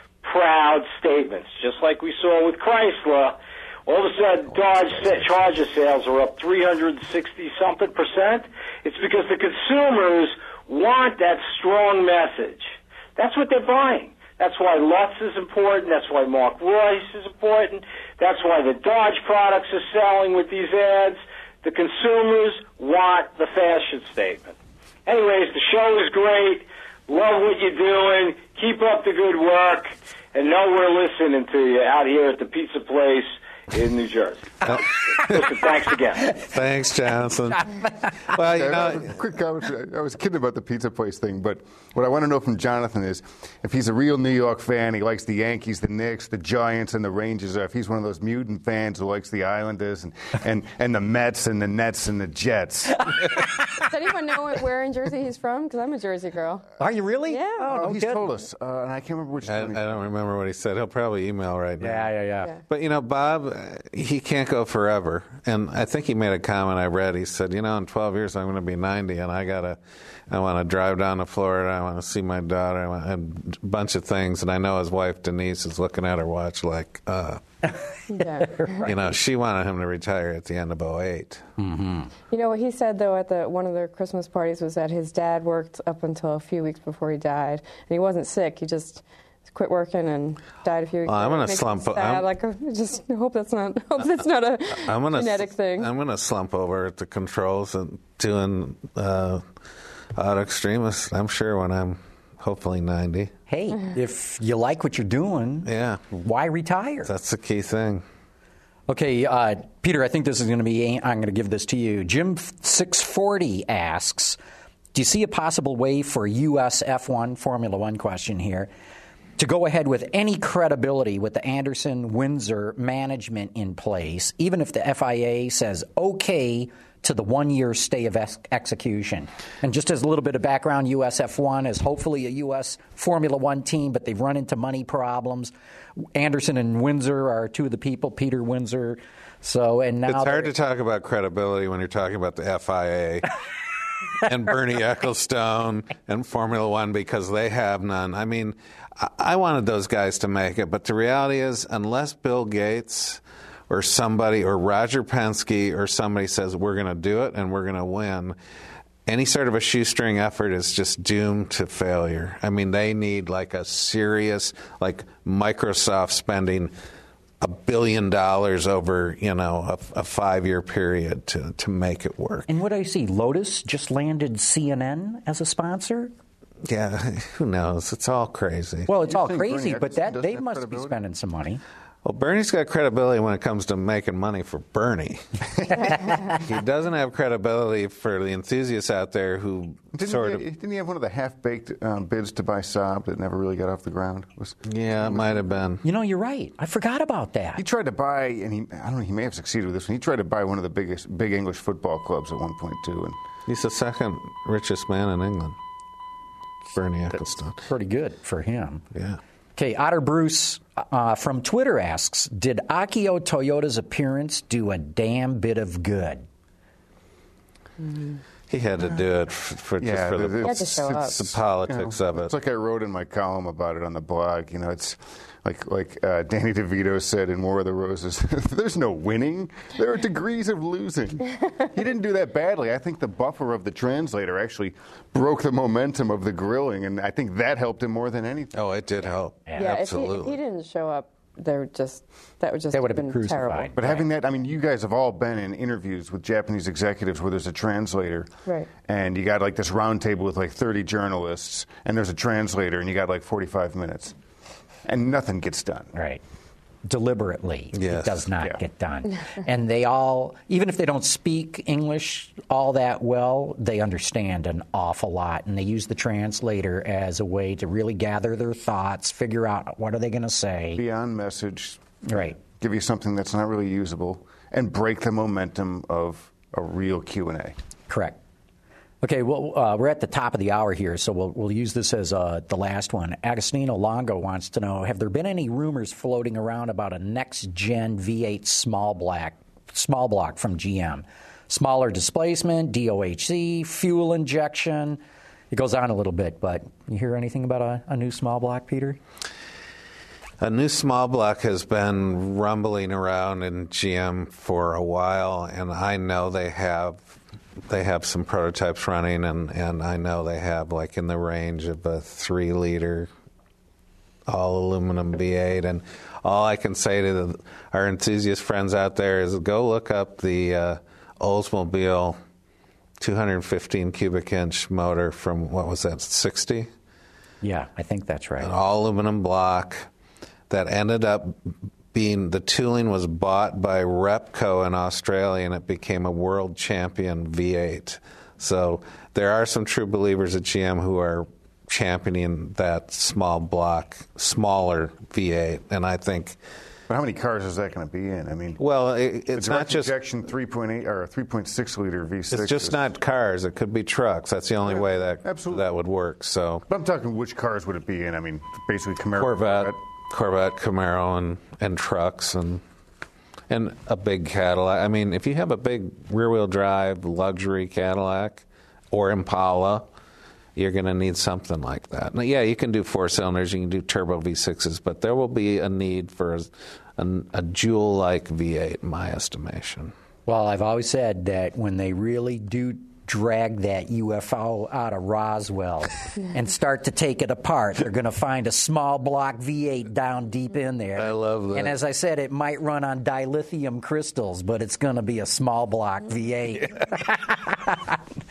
Speaker 7: proud statements, just like we saw with Chrysler. All of a sudden, Dodge Charger sales are up three hundred sixty something percent. It's because the consumers want that strong message. That's what they're buying. That's why Lutz is important. That's why Mark Royce is important. That's why the Dodge products are selling with these ads. The consumers want the fashion statement. Anyways, the show is great. Love what you're doing. Keep up the good work. And know we're listening to you out here at the pizza place in New Jersey. Listen, thanks again.
Speaker 3: Thanks, Jonathan. Well, you know,
Speaker 4: quick comment. I was kidding about the pizza place thing, but what I want to know from Jonathan is if he's a real New York fan, he likes the Yankees, the Knicks, the Giants, and the Rangers, or if he's one of those mutant fans who likes the Islanders and, and, and the Mets and the Nets and the Jets.
Speaker 5: Does anyone know where in Jersey he's from? Because I'm a Jersey girl.
Speaker 2: Are you really?
Speaker 5: Yeah.
Speaker 2: Oh, no
Speaker 4: Oh, he's
Speaker 2: kidding.
Speaker 4: told us, uh, and I can't remember which
Speaker 3: I, I
Speaker 4: one.
Speaker 3: don't remember what he said. He'll probably email right now.
Speaker 2: Yeah, yeah, yeah.
Speaker 5: Yeah.
Speaker 3: But, you know, Bob, uh, he can't go forever. And I think he made a comment I read. He said, you know, in twelve years I'm going to be ninety, and I got to, I want to drive down to Florida. I want to see my daughter. I want and a bunch of things. And I know his wife, Denise, is looking at her watch like, uh,
Speaker 5: Yeah.
Speaker 3: you know, she wanted him to retire at the end of oh eight.
Speaker 2: Mm-hmm.
Speaker 5: You know what he said though at the one of their Christmas parties was that his dad worked up until a few weeks before he died, and he wasn't sick. He just quit working and died a few weeks.
Speaker 3: Well, I'm
Speaker 5: later.
Speaker 3: gonna
Speaker 5: It makes
Speaker 3: slump-
Speaker 5: me sad.
Speaker 3: I'm-
Speaker 5: Like, I just hope that's not hope that's not a
Speaker 3: I'm gonna,
Speaker 5: genetic thing.
Speaker 3: I'm going to slump over at the controls and doing uh, Auto Extremist, I'm sure, when I'm hopefully ninety.
Speaker 2: Hey, if you like what you're doing,
Speaker 3: Yeah.
Speaker 2: why retire?
Speaker 3: That's the key thing.
Speaker 2: Okay, uh, Peter, I think this is going to be, I'm going to give this to you. Jim six forty asks, do you see a possible way for U S F one, Formula One question here, to go ahead with any credibility with the Anderson-Windsor management in place, even if the F I A says okay to the one-year stay of ex- execution? And just as a little bit of background, U S F one is hopefully a U S Formula One team, but they've run into money problems. Anderson and Windsor are two of the people, Peter Windsor. So, and now
Speaker 3: it's hard to talk about credibility when you're talking about the F I A and Bernie Ecclestone and Formula One, because they have none. I mean, I-, I wanted those guys to make it, but the reality is, unless Bill Gates or somebody, or Roger Penske or somebody says we're going to do it and we're going to win, any sort of a shoestring effort is just doomed to failure. I mean, they need like a serious, like Microsoft spending a billion dollars over, you know, a, a five-year period to, to make it work.
Speaker 2: And what do I see? Lotus just landed C N N as a sponsor?
Speaker 3: Yeah, who knows? It's all crazy.
Speaker 2: Well, it's
Speaker 4: You
Speaker 2: all
Speaker 4: think
Speaker 2: crazy,
Speaker 4: Bernie
Speaker 2: but that
Speaker 4: Ecclestone
Speaker 2: they
Speaker 4: doesn't
Speaker 2: must
Speaker 4: have
Speaker 2: be
Speaker 4: credibility?
Speaker 2: spending some money.
Speaker 3: Well, Bernie's got credibility when it comes to making money for Bernie. He doesn't have credibility for the enthusiasts out there who
Speaker 4: Didn't
Speaker 3: sort
Speaker 4: he,
Speaker 3: of...
Speaker 4: didn't he have one of the half-baked um, bids to buy Saab that never really got off the ground? Was,
Speaker 3: Yeah, it might have been.
Speaker 2: You know, you're right. I forgot about that.
Speaker 4: He tried to buy, and he, I don't know, he may have succeeded with this one. He tried to buy one of the biggest, big English football clubs at one point, too. And
Speaker 3: He's the second richest man in England, Bernie Ecclestone.
Speaker 2: Pretty good for him.
Speaker 3: Yeah.
Speaker 2: Okay, Otter Bruce uh, from Twitter asks, did Akio Toyota's appearance do a damn bit of good?
Speaker 3: He had to do it for, for
Speaker 4: yeah,
Speaker 3: just for the,
Speaker 5: He had to show up.
Speaker 3: the politics
Speaker 4: you know,
Speaker 3: of it.
Speaker 4: It's like I wrote in my column about it on the blog. You know, it's like like uh, Danny DeVito said in War of the Roses, there's no winning. There are degrees of losing. He didn't do that badly. I think the buffer of the translator actually broke the momentum of the grilling, and I think that helped him more than anything.
Speaker 3: Oh, it did help.
Speaker 5: Yeah,
Speaker 3: Absolutely.
Speaker 5: if he, if he didn't show up, they would just that would just
Speaker 2: They would
Speaker 5: have
Speaker 2: have been
Speaker 5: been terrible.
Speaker 2: crucified.
Speaker 4: But having that, I mean, you guys have all been in interviews with Japanese executives where there's a translator.
Speaker 5: Right.
Speaker 4: And you got like this round table with like thirty journalists, and there's a translator, and you got like forty-five minutes. And nothing gets done.
Speaker 2: Right. Deliberately,
Speaker 3: Yes.
Speaker 2: it does not
Speaker 4: Yeah.
Speaker 2: get done. And they all, even if they don't speak English all that well, they understand an awful lot. And they use the translator as a way to really gather their thoughts, figure out what are they going to say.
Speaker 4: Beyond message,
Speaker 2: Right.
Speaker 4: give you something that's not really usable, and break the momentum of a real Q and A.
Speaker 2: Correct. Okay, well, uh, we're at the top of the hour here, so we'll, we'll use this as uh, the last one. Agostino Longo wants to know, have there been any rumors floating around about a next-gen V eight small block, small block from G M? Smaller displacement, D O H C, fuel injection. It goes on a little bit, but you hear anything about a, a new small block, Peter?
Speaker 3: A new small block has been rumbling around in G M for a while, and I know they have they have some prototypes running, and, and I know they have like in the range of a three liter all aluminum V eight. And all I can say to the, our enthusiast friends out there is go look up the uh, Oldsmobile two hundred fifteen cubic inch motor from, what was that, sixty?
Speaker 2: Yeah, I think that's right.
Speaker 3: An all aluminum block that ended up being, the tooling was bought by Repco in Australia, and it became a world champion V eight. So there are some true believers at G M who are championing that small block, smaller V eight, and I think.
Speaker 4: But how many cars is that going to be in? I mean,
Speaker 3: Well, it, it's
Speaker 4: the
Speaker 3: not
Speaker 4: direct
Speaker 3: just.
Speaker 4: injection three point eight or three point six liter V six.
Speaker 3: It's just
Speaker 4: is-
Speaker 3: not cars. It could be trucks. That's the only
Speaker 4: Yeah,
Speaker 3: way that
Speaker 4: absolutely.
Speaker 3: that would work. So
Speaker 4: But I'm talking which cars would it be in? I mean, basically Camaro,
Speaker 3: Corvette, Corvette, Camaro, and and trucks, and and a big Cadillac. I mean, if you have a big rear-wheel drive luxury Cadillac or Impala, you're going to need something like that. Now, yeah, you can do four cylinders, you can do turbo V sixes, but there will be a need for a, a, a Joule-like V eight, in my estimation.
Speaker 2: Well, I've always said that when they really do drag that U F O out of Roswell and start to take it apart, they're going to find a small block V eight down deep in there.
Speaker 3: I love that.
Speaker 2: And as I said, it might run on dilithium crystals, but it's going to be a small block V eight.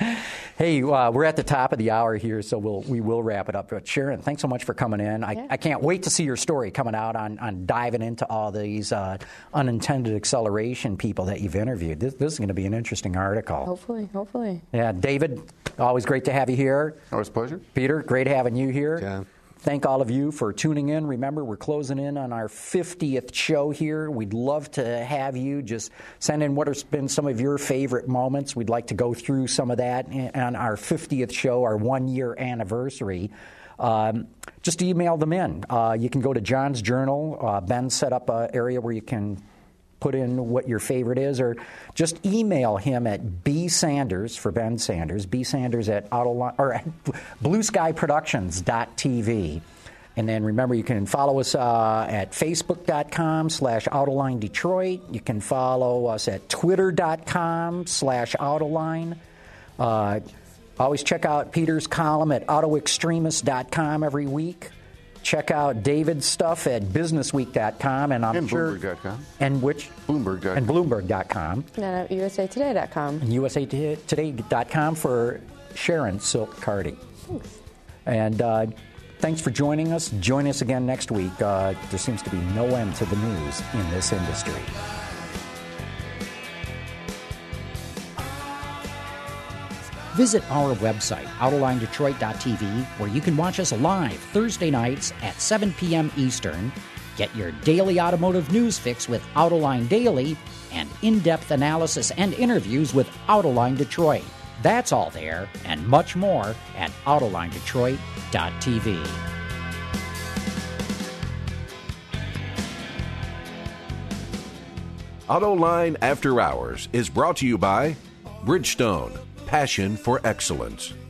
Speaker 2: Hey, uh, we're at the top of the hour here, so we'll, we will wrap it up. But Sharon, thanks so much for coming in. I,
Speaker 5: Yeah.
Speaker 2: I can't wait to see your story coming out on, on diving into all these uh, unintended acceleration people that you've interviewed. This, this is going to be an interesting article.
Speaker 5: Hopefully, hopefully.
Speaker 2: Yeah, David, always great to have you here.
Speaker 4: Always a pleasure.
Speaker 2: Peter, great having you here.
Speaker 3: Yeah.
Speaker 2: Thank all of you for tuning in. Remember, we're closing in on our fiftieth show here. We'd love to have you just send in what has been some of your favorite moments. We'd like to go through some of that on our fiftieth show, our one-year anniversary. Um, just email them in. Uh, you can go to John's Journal. Uh, Ben set up an area where you can put in what your favorite is, or just email him at B Sanders for Ben Sanders, B Sanders at Autoline, or at blue sky productions dot t v. And then remember, you can follow us uh, at facebook dot com slash Autoline Detroit. You can follow us at twitter dot com slash Autoline. Uh, always check out Peter's column at auto extremist dot com every week. Check out David's stuff at business week dot com, and I'm
Speaker 4: And
Speaker 2: sure
Speaker 4: Bloomberg dot com.
Speaker 2: and which
Speaker 4: Bloomberg dot com.
Speaker 2: and Bloomberg dot com
Speaker 5: And at U S A Today dot com.
Speaker 2: and U S A Today dot com for Sharon Silk Carty.
Speaker 5: Thanks.
Speaker 2: And uh, thanks for joining us. Join us again next week. Uh, there seems to be no end to the news in this industry.
Speaker 8: Visit our website, autoline detroit dot t v, where you can watch us live Thursday nights at seven p.m. Eastern. Get your daily automotive news fix with Autoline Daily and in-depth analysis and interviews with Autoline Detroit. That's all there and much more at autoline detroit dot t v.
Speaker 1: Autoline After Hours is brought to you by Bridgestone, passion for excellence.